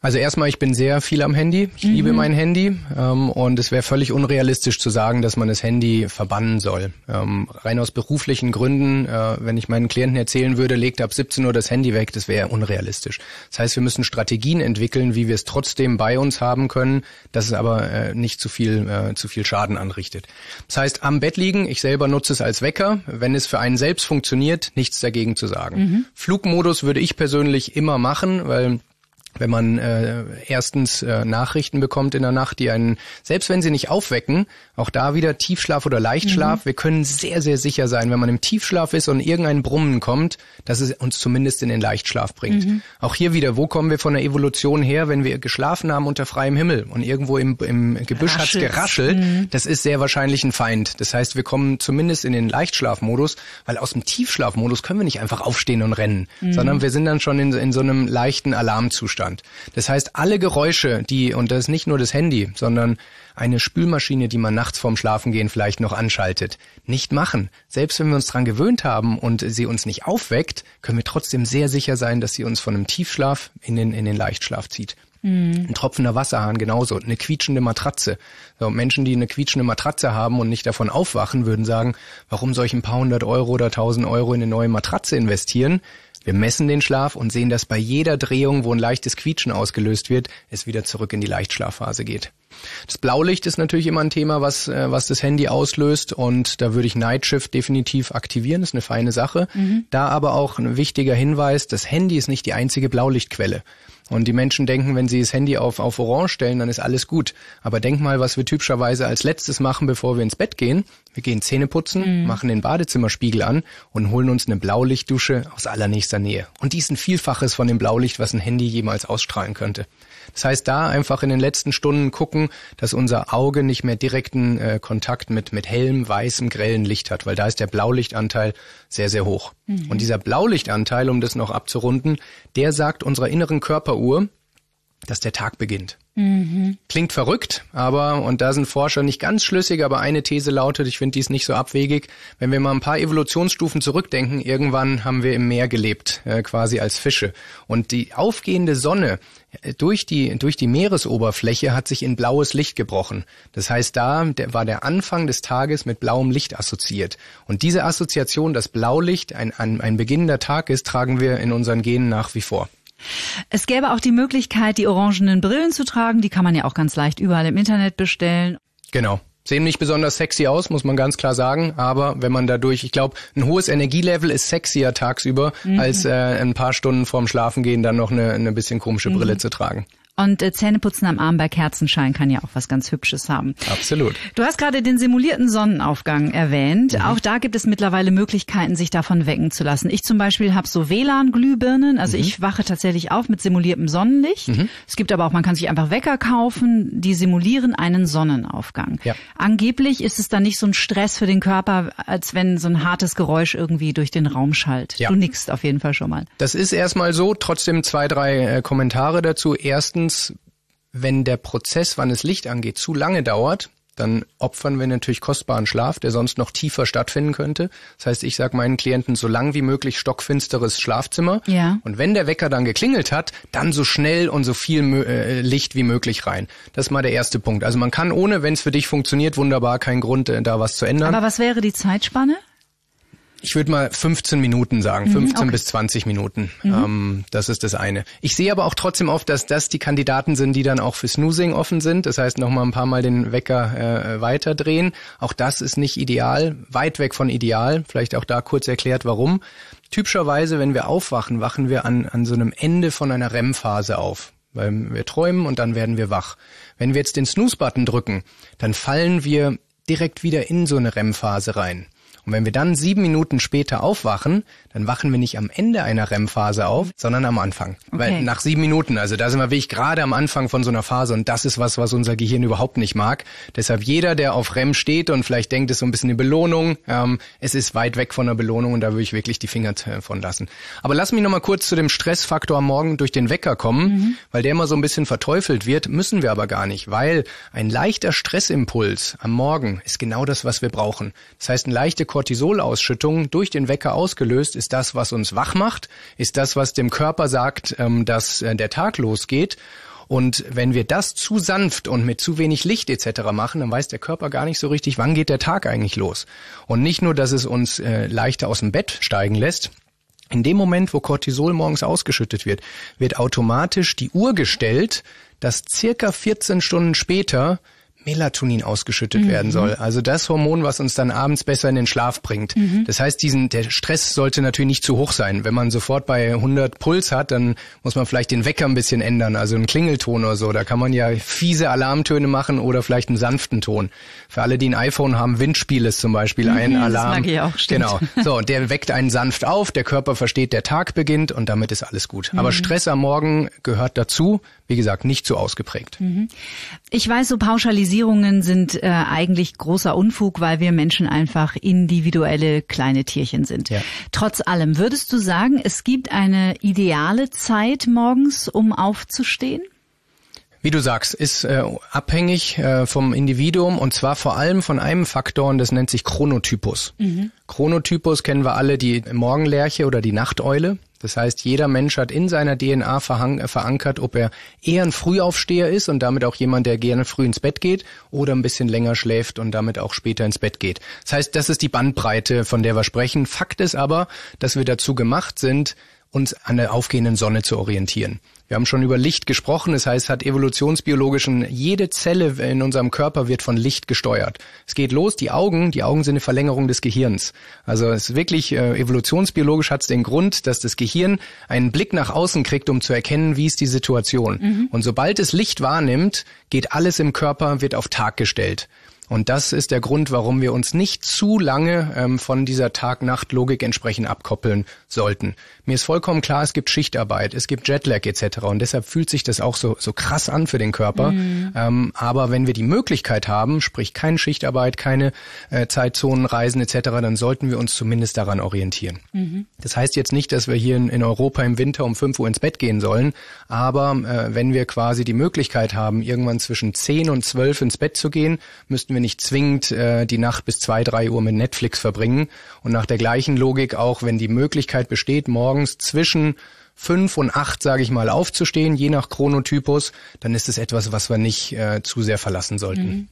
Also erstmal, ich bin sehr viel am Handy. Ich mhm. liebe mein Handy ähm, und es wäre völlig unrealistisch zu sagen, dass man das Handy verbannen soll. Ähm, rein aus beruflichen Gründen, äh, wenn ich meinen Klienten erzählen würde, legt ab siebzehn Uhr das Handy weg, das wäre unrealistisch. Das heißt, wir müssen Strategien entwickeln, wie wir es trotzdem bei uns haben können, dass es aber äh, nicht zu viel, äh, zu viel Schaden anrichtet. Das heißt, am Bett liegen, ich selber nutze es als Wecker. Wenn es für einen selbst funktioniert, nichts dagegen zu sagen. Mhm. Flugmodus würde ich persönlich immer machen, weil wenn man äh, erstens äh, Nachrichten bekommt in der Nacht, die einen, selbst wenn sie nicht aufwecken, auch da wieder Tiefschlaf oder Leichtschlaf, mhm. wir können sehr, sehr sicher sein, wenn man im Tiefschlaf ist und irgendein Brummen kommt, dass es uns zumindest in den Leichtschlaf bringt. Mhm. Auch hier wieder, wo kommen wir von der Evolution her, wenn wir geschlafen haben unter freiem Himmel und irgendwo im, im Gebüsch hat's geraschelt, mhm. das ist sehr wahrscheinlich ein Feind. Das heißt, wir kommen zumindest in den Leichtschlafmodus, weil aus dem Tiefschlafmodus können wir nicht einfach aufstehen und rennen, mhm. sondern wir sind dann schon in, in so einem leichten Alarmzustand. Das heißt, alle Geräusche, die, und das ist nicht nur das Handy, sondern eine Spülmaschine, die man nachts vorm Schlafengehen vielleicht noch anschaltet, nicht machen. Selbst wenn wir uns dran gewöhnt haben und sie uns nicht aufweckt, können wir trotzdem sehr sicher sein, dass sie uns von einem Tiefschlaf in den, in den Leichtschlaf zieht. Ein tropfender Wasserhahn genauso, eine quietschende Matratze. So, Menschen, die eine quietschende Matratze haben und nicht davon aufwachen, würden sagen, warum soll ich ein paar hundert Euro oder tausend Euro in eine neue Matratze investieren? Wir messen den Schlaf und sehen, dass bei jeder Drehung, wo ein leichtes Quietschen ausgelöst wird, es wieder zurück in die Leichtschlafphase geht. Das Blaulicht ist natürlich immer ein Thema, was was das Handy auslöst, und da würde ich Night Shift definitiv aktivieren, das ist eine feine Sache. Mhm. Da aber auch ein wichtiger Hinweis, das Handy ist nicht die einzige Blaulichtquelle. Und die Menschen denken, wenn sie das Handy auf, auf Orange stellen, dann ist alles gut. Aber denk mal, was wir typischerweise als letztes machen, bevor wir ins Bett gehen. Wir gehen Zähne putzen, mhm. machen den Badezimmerspiegel an und holen uns eine Blaulichtdusche aus allernächster Nähe. Und die ist ein Vielfaches von dem Blaulicht, was ein Handy jemals ausstrahlen könnte. Das heißt, da einfach in den letzten Stunden gucken, dass unser Auge nicht mehr direkten äh, Kontakt mit mit hellem, weißem, grellen Licht hat, weil da ist der Blaulichtanteil sehr, sehr hoch. Mhm. Und dieser Blaulichtanteil, um das noch abzurunden, der sagt unserer inneren Körperuhr, dass der Tag beginnt. Mhm. Klingt verrückt, aber, und da sind Forscher nicht ganz schlüssig, aber eine These lautet, ich finde die ist nicht so abwegig, wenn wir mal ein paar Evolutionsstufen zurückdenken, irgendwann haben wir im Meer gelebt, äh, quasi als Fische. Und die aufgehende Sonne äh, durch die durch die Meeresoberfläche hat sich in blaues Licht gebrochen. Das heißt, da der, war der Anfang des Tages mit blauem Licht assoziiert. Und diese Assoziation, dass Blaulicht ein, ein, ein beginnender Tag ist, tragen wir in unseren Genen nach wie vor. Es gäbe auch die Möglichkeit, die orangenen Brillen zu tragen. Die kann man ja auch ganz leicht überall im Internet bestellen. Genau. Sehen nicht besonders sexy aus, muss man ganz klar sagen. Aber wenn man dadurch, ich glaube, ein hohes Energielevel ist sexier tagsüber, mhm. als äh, ein paar Stunden vorm Schlafengehen dann noch eine, eine bisschen komische Brille mhm. zu tragen. Und äh, Zähneputzen am Arm bei Kerzenschein kann ja auch was ganz Hübsches haben. Absolut. Du hast gerade den simulierten Sonnenaufgang erwähnt. Mhm. Auch da gibt es mittlerweile Möglichkeiten, sich davon wecken zu lassen. Ich zum Beispiel habe so W L A N-Glühbirnen. Also mhm. ich wache tatsächlich auf mit simuliertem Sonnenlicht. Mhm. Es gibt aber auch, man kann sich einfach Wecker kaufen, die simulieren einen Sonnenaufgang. Ja. Angeblich ist es dann nicht so ein Stress für den Körper, als wenn so ein hartes Geräusch irgendwie durch den Raum schallt. Ja. Du nickst auf jeden Fall schon mal. Das ist erstmal so. Trotzdem zwei, drei äh, Kommentare dazu. Erstens, wenn der Prozess, wann es Licht angeht, zu lange dauert, dann opfern wir natürlich kostbaren Schlaf, der sonst noch tiefer stattfinden könnte. Das heißt, ich sage meinen Klienten, so lang wie möglich stockfinsteres Schlafzimmer. Ja. Und wenn der Wecker dann geklingelt hat, dann so schnell und so viel äh, Licht wie möglich rein. Das ist mal der erste Punkt. Also man kann ohne, wenn es für dich funktioniert, wunderbar, kein Grund, äh, da was zu ändern. Aber was wäre die Zeitspanne? Ich würde mal fünfzehn Minuten sagen, fünfzehn okay. bis zwanzig Minuten. Mhm. Ähm, das ist das eine. Ich sehe aber auch trotzdem oft, dass das die Kandidaten sind, die dann auch für Snoozing offen sind. Das heißt, nochmal ein paar Mal den Wecker äh, weiterdrehen. Auch das ist nicht ideal, weit weg von ideal. Vielleicht auch da kurz erklärt, warum. Typischerweise, wenn wir aufwachen, wachen wir an, an so einem Ende von einer R E M-Phase auf. Weil wir träumen und dann werden wir wach. Wenn wir jetzt den Snooze-Button drücken, dann fallen wir direkt wieder in so eine R E M-Phase rein. Und wenn wir dann sieben Minuten später aufwachen, dann wachen wir nicht am Ende einer R E M-Phase auf, sondern am Anfang. Okay. Weil nach sieben Minuten, also da sind wir wirklich gerade am Anfang von so einer Phase, und das ist was, was unser Gehirn überhaupt nicht mag. Deshalb jeder, der auf R E M steht und vielleicht denkt, es ist so ein bisschen eine Belohnung, ähm, es ist weit weg von der Belohnung, und da würde ich wirklich die Finger von lassen. Aber lass mich nochmal kurz zu dem Stressfaktor am Morgen durch den Wecker kommen, mhm. weil der immer so ein bisschen verteufelt wird, müssen wir aber gar nicht, weil ein leichter Stressimpuls am Morgen ist genau das, was wir brauchen. Das heißt, eine leichte Cortisolausschüttung durch den Wecker ausgelöst ist das, was uns wach macht, ist das, was dem Körper sagt, dass der Tag losgeht. Und wenn wir das zu sanft und mit zu wenig Licht et cetera machen, dann weiß der Körper gar nicht so richtig, wann geht der Tag eigentlich los. Und nicht nur, dass es uns äh, leichter aus dem Bett steigen lässt. In dem Moment, wo Cortisol morgens ausgeschüttet wird, wird automatisch die Uhr gestellt, dass circa vierzehn Stunden später Melatonin ausgeschüttet mhm. werden soll. Also das Hormon, was uns dann abends besser in den Schlaf bringt. Mhm. Das heißt, diesen der Stress sollte natürlich nicht zu hoch sein. Wenn man sofort bei hundert Puls hat, dann muss man vielleicht den Wecker ein bisschen ändern, also einen Klingelton oder so. Da kann man ja fiese Alarmtöne machen oder vielleicht einen sanften Ton. Für alle, die ein iPhone haben, Windspiel ist zum Beispiel ein mhm, Alarm. Das mag ich auch, stimmt. Genau. So, und der weckt einen sanft auf, der Körper versteht, der Tag beginnt und damit ist alles gut. Mhm. Aber Stress am Morgen gehört dazu. Wie gesagt, nicht so ausgeprägt. Ich weiß, so Pauschalisierungen sind äh, eigentlich großer Unfug, weil wir Menschen einfach individuelle kleine Tierchen sind. Ja. Trotz allem, würdest du sagen, es gibt eine ideale Zeit morgens, um aufzustehen? Wie du sagst, ist äh, abhängig äh, vom Individuum und zwar vor allem von einem Faktor und das nennt sich Chronotypus. Mhm. Chronotypus kennen wir alle, die Morgenlerche oder die Nachteule. Das heißt, jeder Mensch hat in seiner D N A verhang, verankert, ob er eher ein Frühaufsteher ist und damit auch jemand, der gerne früh ins Bett geht oder ein bisschen länger schläft und damit auch später ins Bett geht. Das heißt, das ist die Bandbreite, von der wir sprechen. Fakt ist aber, dass wir dazu gemacht sind, uns an der aufgehenden Sonne zu orientieren. Wir haben schon über Licht gesprochen, das heißt, hat evolutionsbiologischen, jede Zelle in unserem Körper wird von Licht gesteuert. Es geht los, die Augen, die Augen sind eine Verlängerung des Gehirns. Also es ist wirklich, äh, evolutionsbiologisch hat es den Grund, dass das Gehirn einen Blick nach außen kriegt, um zu erkennen, wie ist die Situation. Mhm. Und sobald es Licht wahrnimmt, geht alles im Körper, wird auf Tag gestellt. Und das ist der Grund, warum wir uns nicht zu lange ähm, von dieser Tag-Nacht-Logik entsprechend abkoppeln sollten. Mir ist vollkommen klar, es gibt Schichtarbeit, es gibt Jetlag et cetera. Und deshalb fühlt sich das auch so so krass an für den Körper. Mhm. Ähm, aber wenn wir die Möglichkeit haben, sprich keine Schichtarbeit, keine äh, Zeitzonenreisen et cetera, dann sollten wir uns zumindest daran orientieren. Mhm. Das heißt jetzt nicht, dass wir hier in, in Europa im Winter um fünf Uhr ins Bett gehen sollen. Aber äh, wenn wir quasi die Möglichkeit haben, irgendwann zwischen zehn und zwölf ins Bett zu gehen, müssten wir nicht zwingend äh, die Nacht bis zwei, drei Uhr mit Netflix verbringen. Und nach der gleichen Logik auch, wenn die Möglichkeit besteht, morgens zwischen fünf und acht, sage ich mal, aufzustehen, je nach Chronotypus, dann ist es etwas, was wir nicht äh, zu sehr verlassen sollten. Mhm.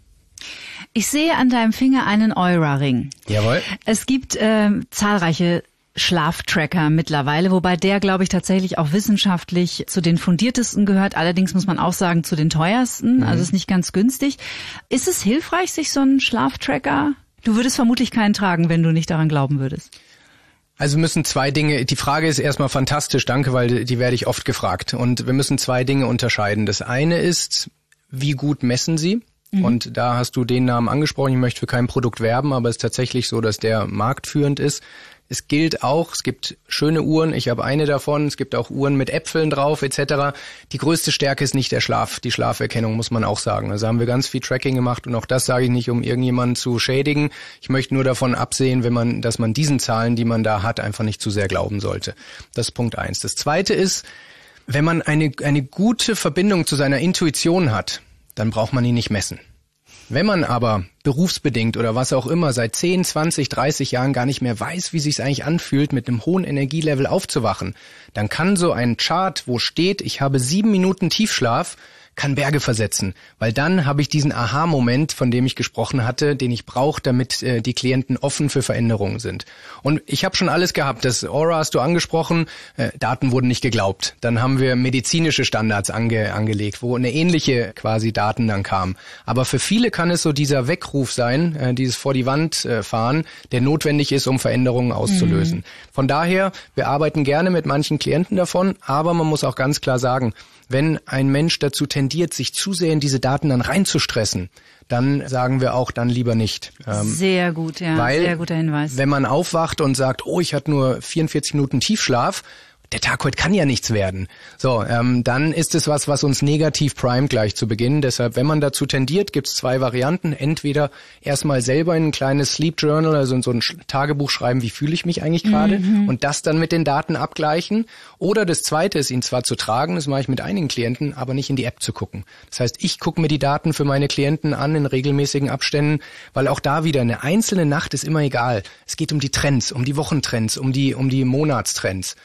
Ich sehe an deinem Finger einen Oura-Ring. Jawohl. Es gibt äh, zahlreiche Schlaftracker mittlerweile, wobei der, glaube ich, tatsächlich auch wissenschaftlich zu den fundiertesten gehört. Allerdings muss man auch sagen, zu den teuersten. Mhm. Also ist nicht ganz günstig. Ist es hilfreich, sich so einen Schlaftracker? Du würdest vermutlich keinen tragen, wenn du nicht daran glauben würdest. Also müssen zwei Dinge, die Frage ist erstmal fantastisch, danke, weil die werde ich oft gefragt. Und wir müssen zwei Dinge unterscheiden. Das eine ist, wie gut messen sie? Mhm. Und da hast du den Namen angesprochen. Ich möchte für kein Produkt werben, aber es ist tatsächlich so, dass der marktführend ist. Es gilt auch, es gibt schöne Uhren, ich habe eine davon, es gibt auch Uhren mit Äpfeln drauf et cetera. Die größte Stärke ist nicht der Schlaf, die Schlaferkennung, muss man auch sagen. Also haben wir ganz viel Tracking gemacht und auch das sage ich nicht, um irgendjemanden zu schädigen. Ich möchte nur davon absehen, wenn man, dass man diesen Zahlen, die man da hat, einfach nicht zu sehr glauben sollte. Das ist Punkt eins. Das zweite ist, wenn man eine, eine gute Verbindung zu seiner Intuition hat, dann braucht man ihn nicht messen. Wenn man aber berufsbedingt oder was auch immer seit zehn, zwanzig, dreißig Jahren gar nicht mehr weiß, wie sich's eigentlich anfühlt, mit einem hohen Energielevel aufzuwachen, dann kann so ein Chart, wo steht, ich habe sieben Minuten Tiefschlaf, kann Berge versetzen, weil dann habe ich diesen Aha-Moment, von dem ich gesprochen hatte, den ich brauche, damit äh, die Klienten offen für Veränderungen sind. Und ich habe schon alles gehabt. Das Oura hast du angesprochen, äh, Daten wurden nicht geglaubt. Dann haben wir medizinische Standards ange, angelegt, wo eine ähnliche quasi Daten dann kamen. Aber für viele kann es so dieser Weckruf sein, äh, dieses vor die Wand äh, fahren, der notwendig ist, um Veränderungen auszulösen. Mhm. Von daher, wir arbeiten gerne mit manchen Klienten davon, aber man muss auch ganz klar sagen, wenn ein Mensch dazu tendiert, sich zu sehr in diese Daten dann reinzustressen, dann sagen wir auch, dann lieber nicht. Ähm, sehr gut, ja, weil, sehr guter Hinweis. Wenn man aufwacht und sagt, oh, ich hatte nur vierundvierzig Minuten Tiefschlaf, der Tag heute kann ja nichts werden. So, ähm, dann ist es was, was uns negativ primet gleich zu Beginn. Deshalb, wenn man dazu tendiert, gibt es zwei Varianten. Entweder erstmal selber in ein kleines Sleep Journal, also in so ein Tagebuch schreiben, wie fühle ich mich eigentlich gerade, mhm. und das dann mit den Daten abgleichen. Oder das Zweite ist, ihn zwar zu tragen, das mache ich mit einigen Klienten, aber nicht in die App zu gucken. Das heißt, ich gucke mir die Daten für meine Klienten an in regelmäßigen Abständen, weil auch da wieder eine einzelne Nacht ist immer egal. Es geht um die Trends, um die Wochentrends, um die um die Monatstrends. Und wenn wir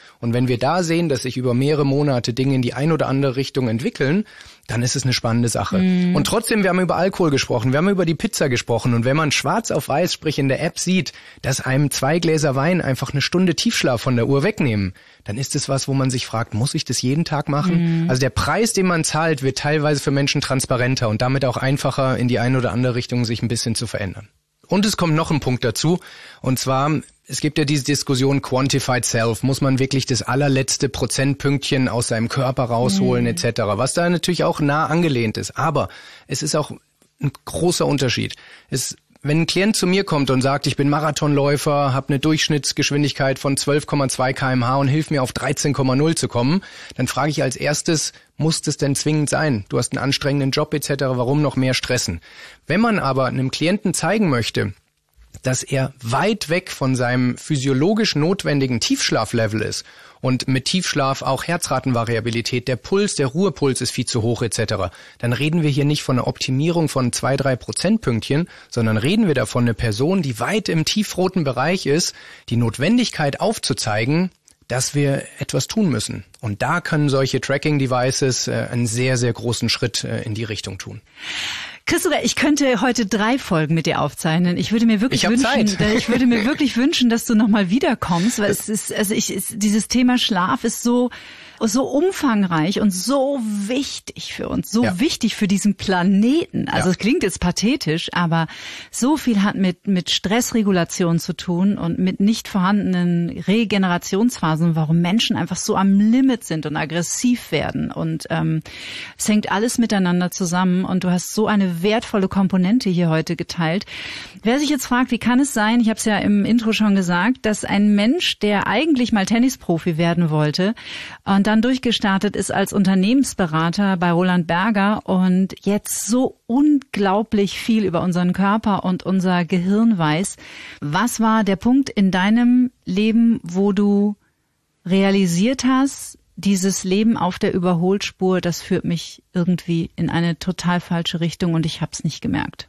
wir da sehen, dass sich über mehrere Monate Dinge in die ein oder andere Richtung entwickeln, dann ist es eine spannende Sache. Mm. Und trotzdem, wir haben über Alkohol gesprochen, wir haben über die Pizza gesprochen und wenn man schwarz auf weiß, sprich in der App sieht, dass einem zwei Gläser Wein einfach eine Stunde Tiefschlaf von der Uhr wegnehmen, dann ist es was, wo man sich fragt, muss ich das jeden Tag machen? Mm. Also der Preis, den man zahlt, wird teilweise für Menschen transparenter und damit auch einfacher in die eine oder andere Richtung sich ein bisschen zu verändern. Und es kommt noch ein Punkt dazu, und zwar, es gibt ja diese Diskussion Quantified Self, muss man wirklich das allerletzte Prozentpünktchen aus seinem Körper rausholen mhm. et cetera, was da natürlich auch nah angelehnt ist. Aber es ist auch ein großer Unterschied. Es Wenn ein Klient zu mir kommt und sagt, ich bin Marathonläufer, habe eine Durchschnittsgeschwindigkeit von zwölf Komma zwei Kilometer pro Stunde und hilf mir auf dreizehn Komma null zu kommen, dann frage ich als erstes, muss das denn zwingend sein? Du hast einen anstrengenden Job et cetera, warum noch mehr stressen? Wenn man aber einem Klienten zeigen möchte, dass er weit weg von seinem physiologisch notwendigen Tiefschlaflevel ist und mit Tiefschlaf auch Herzratenvariabilität, der Puls, der Ruhepuls ist viel zu hoch et cetera, dann reden wir hier nicht von einer Optimierung von zwei, drei Prozentpünktchen, sondern reden wir davon eine Person, die weit im tiefroten Bereich ist, die Notwendigkeit aufzuzeigen, dass wir etwas tun müssen. Und da können solche Tracking-Devices äh, einen sehr, sehr großen Schritt äh, in die Richtung tun. Christopher, ich könnte heute drei Folgen mit dir aufzeichnen. Ich würde mir wirklich ich wünschen, Zeit. ich würde mir wirklich wünschen, dass du nochmal wiederkommst, weil es ist, also ich, ist, dieses Thema Schlaf ist so, so umfangreich und so wichtig für uns, so ja. wichtig für diesen Planeten. Also ja. es klingt jetzt pathetisch, aber so viel hat mit, mit Stressregulation zu tun und mit nicht vorhandenen Regenerationsphasen, warum Menschen einfach so am Limit sind und aggressiv werden. Und ähm, es hängt alles miteinander zusammen und du hast so eine wertvolle Komponente hier heute geteilt. Wer sich jetzt fragt, wie kann es sein, ich habe es ja im Intro schon gesagt, dass ein Mensch, der eigentlich mal Tennisprofi werden wollte und dann durchgestartet ist als Unternehmensberater bei Roland Berger und jetzt so unglaublich viel über unseren Körper und unser Gehirn weiß. Was war der Punkt in deinem Leben, wo du realisiert hast, dieses Leben auf der Überholspur, das führt mich irgendwie in eine total falsche Richtung und ich habe es nicht gemerkt?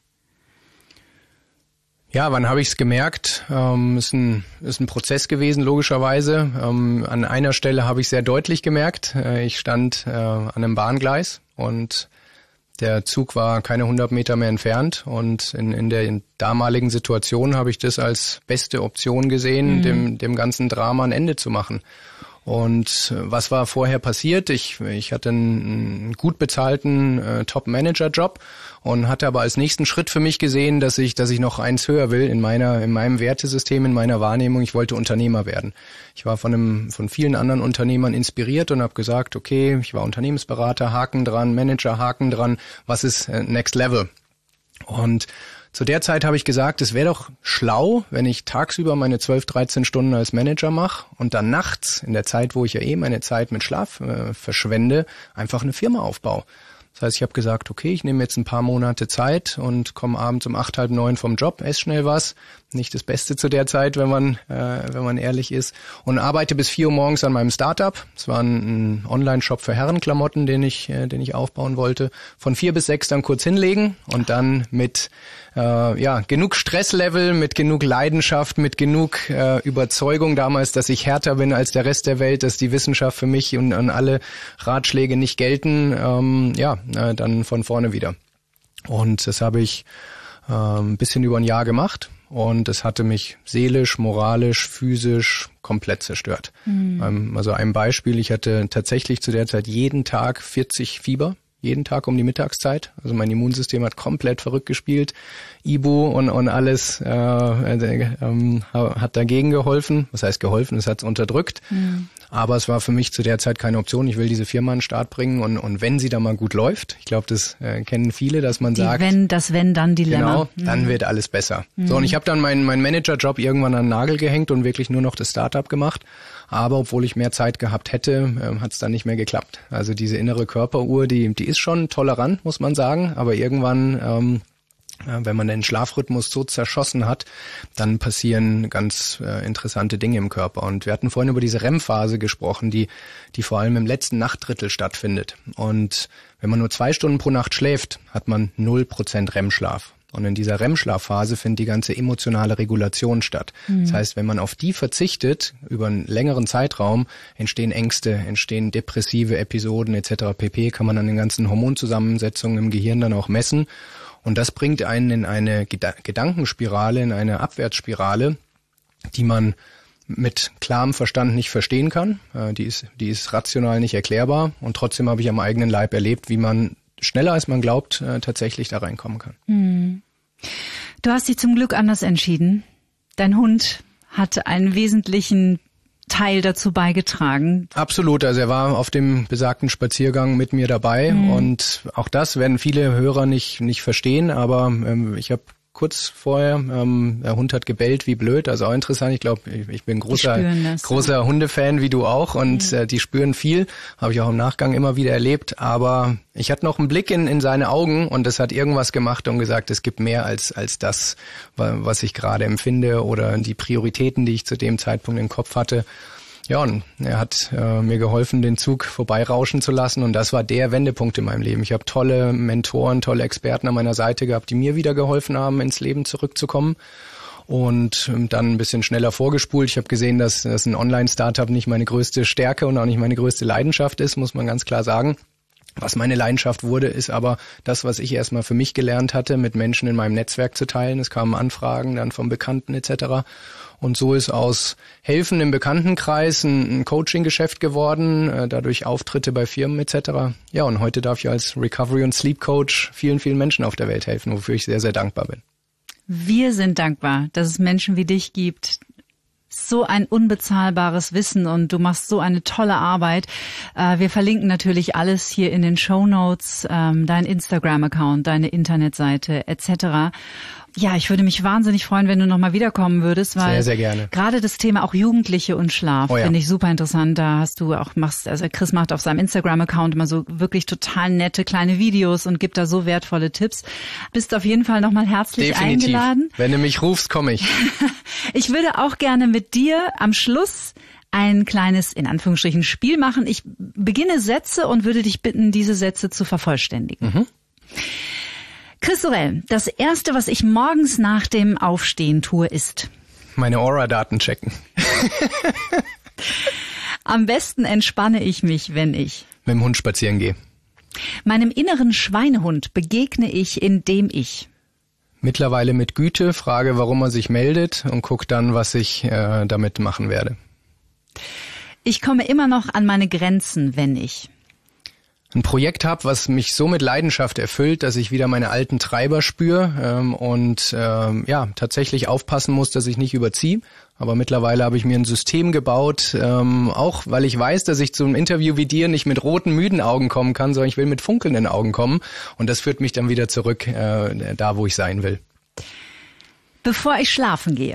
Ja, wann habe ich es gemerkt? Ähm, ist ein ist ein Prozess gewesen, logischerweise. Ähm, an einer Stelle habe ich sehr deutlich gemerkt. Äh, ich stand äh, an einem Bahngleis und der Zug war keine hundert Meter mehr entfernt. Und in, in der in damaligen Situation habe ich das als beste Option gesehen, mhm. dem dem ganzen Drama ein Ende zu machen. Und was war vorher passiert? Ich, ich hatte einen, einen gut bezahlten äh, Top-Manager-Job und hatte aber als nächsten Schritt für mich gesehen, dass ich, dass ich noch eins höher will in meiner, in meinem Wertesystem, in meiner Wahrnehmung. Ich wollte Unternehmer werden. Ich war von einem, von vielen anderen Unternehmern inspiriert und habe gesagt, okay, ich war Unternehmensberater, Haken dran, Manager, Haken dran. Was ist äh, Next Level? Und zu der Zeit habe ich gesagt, es wäre doch schlau, wenn ich tagsüber meine zwölf, dreizehn Stunden als Manager mache und dann nachts, in der Zeit, wo ich ja eh meine Zeit mit Schlaf äh, verschwende, einfach eine Firma aufbaue. Das heißt, ich habe gesagt, okay, ich nehme jetzt ein paar Monate Zeit und komme abends um acht, halb neun vom Job, esse schnell was. Nicht das Beste zu der Zeit, wenn man äh, wenn man ehrlich ist. Und arbeite bis vier Uhr morgens an meinem Startup. Es war ein, ein Online-Shop für Herrenklamotten, den ich äh, den ich aufbauen wollte. Von vier bis sechs dann kurz hinlegen und dann mit äh, ja genug Stresslevel, mit genug Leidenschaft, mit genug äh, Überzeugung damals, dass ich härter bin als der Rest der Welt, dass die Wissenschaft für mich und, und alle Ratschläge nicht gelten. Ähm, ja, äh, dann von vorne wieder. Und das habe ich äh, ein bisschen über ein Jahr gemacht. Und es hatte mich seelisch, moralisch, physisch komplett zerstört. Mhm. Also ein Beispiel, ich hatte tatsächlich zu der Zeit jeden Tag vierzig Fieber, jeden Tag um die Mittagszeit. Also mein Immunsystem hat komplett verrückt gespielt. Ibu und, und alles äh, äh, äh, hat dagegen geholfen. Was heißt geholfen? Es hat es unterdrückt. Mhm. Aber es war für mich zu der Zeit keine Option. Ich will diese Firma an den Start bringen und, und wenn sie da mal gut läuft, ich glaube, das äh, kennen viele, dass man die sagt, wenn, das Wenn-Dann-Dilemma. Genau, dann mhm. wird alles besser. Mhm. So, und ich habe dann meinen mein Managerjob irgendwann an den Nagel gehängt und wirklich nur noch das Startup gemacht. Aber obwohl ich mehr Zeit gehabt hätte, äh, hat es dann nicht mehr geklappt. Also diese innere Körperuhr, die die ist schon tolerant, muss man sagen. Aber irgendwann, ähm, wenn man den Schlafrhythmus so zerschossen hat, dann passieren ganz äh, interessante Dinge im Körper. Und wir hatten vorhin über diese R E M-Phase gesprochen, die die vor allem im letzten Nachtdrittel stattfindet. Und wenn man nur zwei Stunden pro Nacht schläft, hat man null Prozent R E M-Schlaf. Und in dieser R E M-Schlafphase findet die ganze emotionale Regulation statt. Mhm. Das heißt, wenn man auf die verzichtet, über einen längeren Zeitraum, entstehen Ängste, entstehen depressive Episoden et cetera pp. Kann man an den ganzen Hormonzusammensetzungen im Gehirn dann auch messen. Und das bringt einen in eine Geda- Gedankenspirale, in eine Abwärtsspirale, die man mit klarem Verstand nicht verstehen kann. Äh, die ist, die ist rational nicht erklärbar. Und trotzdem habe ich am eigenen Leib erlebt, wie man schneller als man glaubt, äh, tatsächlich da reinkommen kann. Hm. Du hast dich zum Glück anders entschieden. Dein Hund hat einen wesentlichen Teil dazu beigetragen. Absolut, also er war auf dem besagten Spaziergang mit mir dabei hm. und auch das werden viele Hörer nicht nicht verstehen, aber ähm, ich habe kurz vorher, ähm, der Hund hat gebellt wie blöd, also auch interessant. Ich glaube, ich, ich bin großer das, großer ja. Hundefan wie du auch und ja. äh, die spüren viel, habe ich auch im Nachgang immer wieder erlebt. Aber ich hatte noch einen Blick in, in seine Augen und das hat irgendwas gemacht und gesagt, es gibt mehr als als das, was ich gerade empfinde oder die Prioritäten, die ich zu dem Zeitpunkt im Kopf hatte. Ja, und er hat äh, mir geholfen, den Zug vorbeirauschen zu lassen und das war der Wendepunkt in meinem Leben. Ich habe tolle Mentoren, tolle Experten an meiner Seite gehabt, die mir wieder geholfen haben, ins Leben zurückzukommen und dann ein bisschen schneller vorgespult. Ich habe gesehen, dass, dass ein Online-Startup nicht meine größte Stärke und auch nicht meine größte Leidenschaft ist, muss man ganz klar sagen. Was meine Leidenschaft wurde, ist aber das, was ich erstmal für mich gelernt hatte, mit Menschen in meinem Netzwerk zu teilen. Es kamen Anfragen dann von Bekannten et cetera. Und so ist aus Helfen im Bekanntenkreis ein, ein Coaching-Geschäft geworden, äh, dadurch Auftritte bei Firmen et cetera. Ja, und heute darf ich als Recovery- und Sleep-Coach vielen, vielen Menschen auf der Welt helfen, wofür ich sehr, sehr dankbar bin. Wir sind dankbar, dass es Menschen wie dich gibt. So ein unbezahlbares Wissen und du machst so eine tolle Arbeit. Äh, wir verlinken natürlich alles hier in den Shownotes, ähm, dein Instagram-Account, deine Internetseite et cetera. Ja, ich würde mich wahnsinnig freuen, wenn du nochmal wiederkommen würdest, weil sehr, sehr gerne. Gerade das Thema auch Jugendliche und Schlaf oh ja. finde ich super interessant. Da hast du auch, machst, also Chris macht auf seinem Instagram-Account immer so wirklich total nette kleine Videos und gibt da so wertvolle Tipps. Bist auf jeden Fall nochmal herzlich Definitiv. Eingeladen. Wenn du mich rufst, komme ich. Ich würde auch gerne mit dir am Schluss ein kleines, in Anführungsstrichen, Spiel machen. Ich beginne Sätze und würde dich bitten, diese Sätze zu vervollständigen. Mhm. Chris Sorel, das Erste, was ich morgens nach dem Aufstehen tue, ist? Meine Aura-Daten checken. Am besten entspanne ich mich, wenn ich mit dem Hund spazieren gehe. Meinem inneren Schweinehund begegne ich, indem ich mittlerweile mit Güte frage, warum er sich meldet und gucke dann, was ich äh, damit machen werde. Ich komme immer noch an meine Grenzen, wenn ich ein Projekt habe, was mich so mit Leidenschaft erfüllt, dass ich wieder meine alten Treiber spüre ähm, und ähm, ja tatsächlich aufpassen muss, dass ich nicht überziehe. Aber mittlerweile habe ich mir ein System gebaut, ähm, auch weil ich weiß, dass ich zu einem Interview wie dir nicht mit roten, müden Augen kommen kann, sondern ich will mit funkelnden Augen kommen. Und das führt mich dann wieder zurück, äh, da wo ich sein will. Bevor ich schlafen gehe,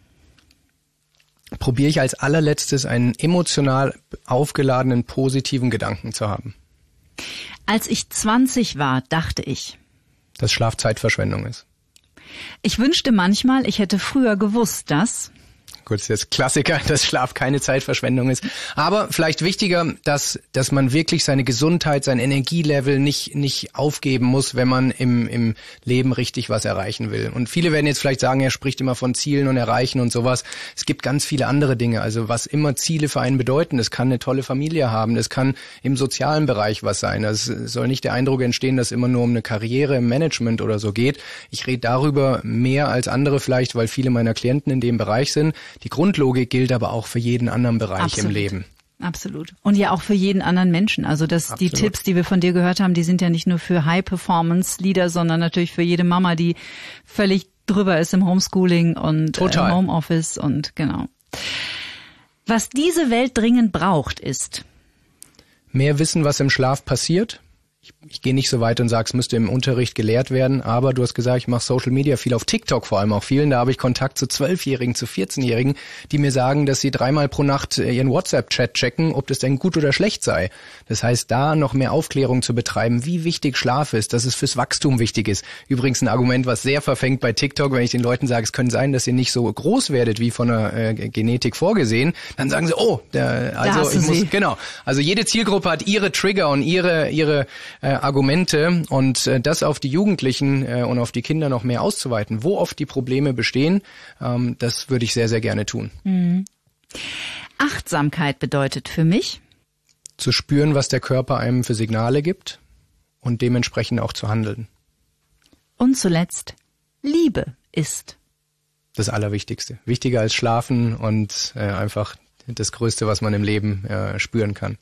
probiere ich als allerletztes einen emotional aufgeladenen, positiven Gedanken zu haben. Als ich zwanzig war, dachte ich, dass Schlaf Zeitverschwendung ist. Ich wünschte manchmal, ich hätte früher gewusst, dass... Gut, das ist jetzt Klassiker, dass Schlaf keine Zeitverschwendung ist. Aber vielleicht wichtiger, dass dass man wirklich seine Gesundheit, sein Energielevel nicht nicht aufgeben muss, wenn man im im Leben richtig was erreichen will. Und viele werden jetzt vielleicht sagen, er spricht immer von Zielen und Erreichen und sowas. Es gibt ganz viele andere Dinge. Also was immer Ziele für einen bedeuten, das kann eine tolle Familie haben, das kann im sozialen Bereich was sein. Es soll nicht der Eindruck entstehen, dass es immer nur um eine Karriere im Management oder so geht. Ich rede darüber mehr als andere vielleicht, weil viele meiner Klienten in dem Bereich sind. Die Grundlogik gilt aber auch für jeden anderen Bereich Absolut. Im Leben. Absolut. Und ja auch für jeden anderen Menschen. Also das, die Tipps, die wir von dir gehört haben, die sind ja nicht nur für High-Performance-Leader, sondern natürlich für jede Mama, die völlig drüber ist im Homeschooling und äh, im Homeoffice und genau. Was diese Welt dringend braucht, ist mehr Wissen, was im Schlaf passiert. Ich, ich gehe nicht so weit und sage, es müsste im Unterricht gelehrt werden, aber du hast gesagt, ich mache Social Media viel auf TikTok vor allem auch vielen. Da habe ich Kontakt zu Zwölfjährigen, zu vierzehnjährigen, die mir sagen, dass sie dreimal pro Nacht ihren WhatsApp-Chat checken, ob das denn gut oder schlecht sei. Das heißt, da noch mehr Aufklärung zu betreiben, wie wichtig Schlaf ist, dass es fürs Wachstum wichtig ist. Übrigens ein Argument, was sehr verfängt bei TikTok, wenn ich den Leuten sage, es könnte sein, dass ihr nicht so groß werdet wie von der äh, Genetik vorgesehen, dann sagen sie, oh, der, also ich muss, genau. Also jede Zielgruppe hat ihre Trigger und ihre ihre äh, Argumente und äh, das auf die Jugendlichen äh, und auf die Kinder noch mehr auszuweiten, wo oft die Probleme bestehen, ähm, das würde ich sehr, sehr gerne tun. Mhm. Achtsamkeit bedeutet für mich? Zu spüren, was der Körper einem für Signale gibt und dementsprechend auch zu handeln. Und zuletzt, Liebe ist? Das Allerwichtigste. Wichtiger als Schlafen und äh, einfach das Größte, was man im Leben äh, spüren kann.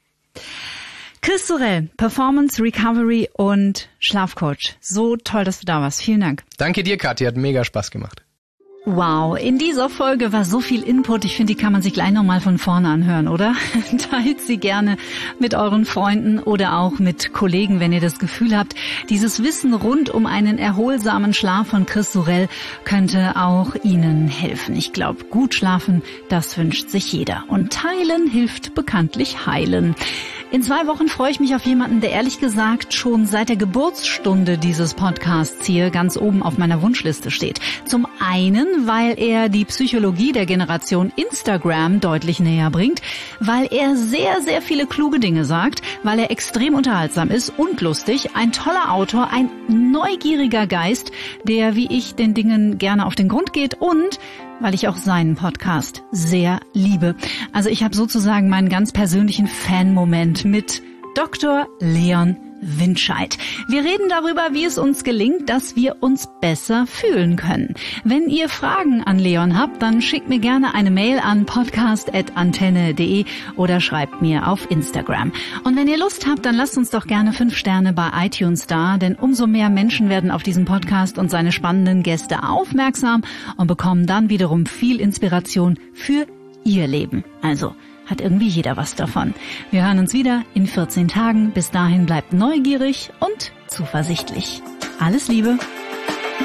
Chris Sorel, Performance, Recovery und Schlafcoach. So toll, dass du da warst. Vielen Dank. Danke dir, Kathi. Hat mega Spaß gemacht. Wow, in dieser Folge war so viel Input. Ich finde, die kann man sich gleich nochmal von vorne anhören, oder? Teilt sie gerne mit euren Freunden oder auch mit Kollegen, wenn ihr das Gefühl habt, dieses Wissen rund um einen erholsamen Schlaf von Chris Sorel könnte auch Ihnen helfen. Ich glaube, gut schlafen, das wünscht sich jeder. Und teilen hilft bekanntlich heilen. In zwei Wochen freue ich mich auf jemanden, der ehrlich gesagt schon seit der Geburtsstunde dieses Podcasts hier ganz oben auf meiner Wunschliste steht. Zum einen, weil er die Psychologie der Generation Instagram deutlich näher bringt, weil er sehr, sehr viele kluge Dinge sagt, weil er extrem unterhaltsam ist und lustig, ein toller Autor, ein neugieriger Geist, der wie ich den Dingen gerne auf den Grund geht und weil ich auch seinen Podcast sehr liebe. Also ich habe sozusagen meinen ganz persönlichen Fan-Moment mit Doktor Leon Winscheid. Wir reden darüber, wie es uns gelingt, dass wir uns besser fühlen können. Wenn ihr Fragen an Leon habt, dann schickt mir gerne eine Mail an podcast at antenne punkt de oder schreibt mir auf Instagram. Und wenn ihr Lust habt, dann lasst uns doch gerne fünf Sterne bei iTunes da, denn umso mehr Menschen werden auf diesen Podcast und seine spannenden Gäste aufmerksam und bekommen dann wiederum viel Inspiration für ihr Leben. Also hat irgendwie jeder was davon. Wir hören uns wieder in vierzehn Tagen. Bis dahin bleibt neugierig und zuversichtlich. Alles Liebe.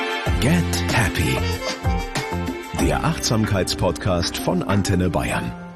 Get Happy. Der Achtsamkeitspodcast von Antenne Bayern.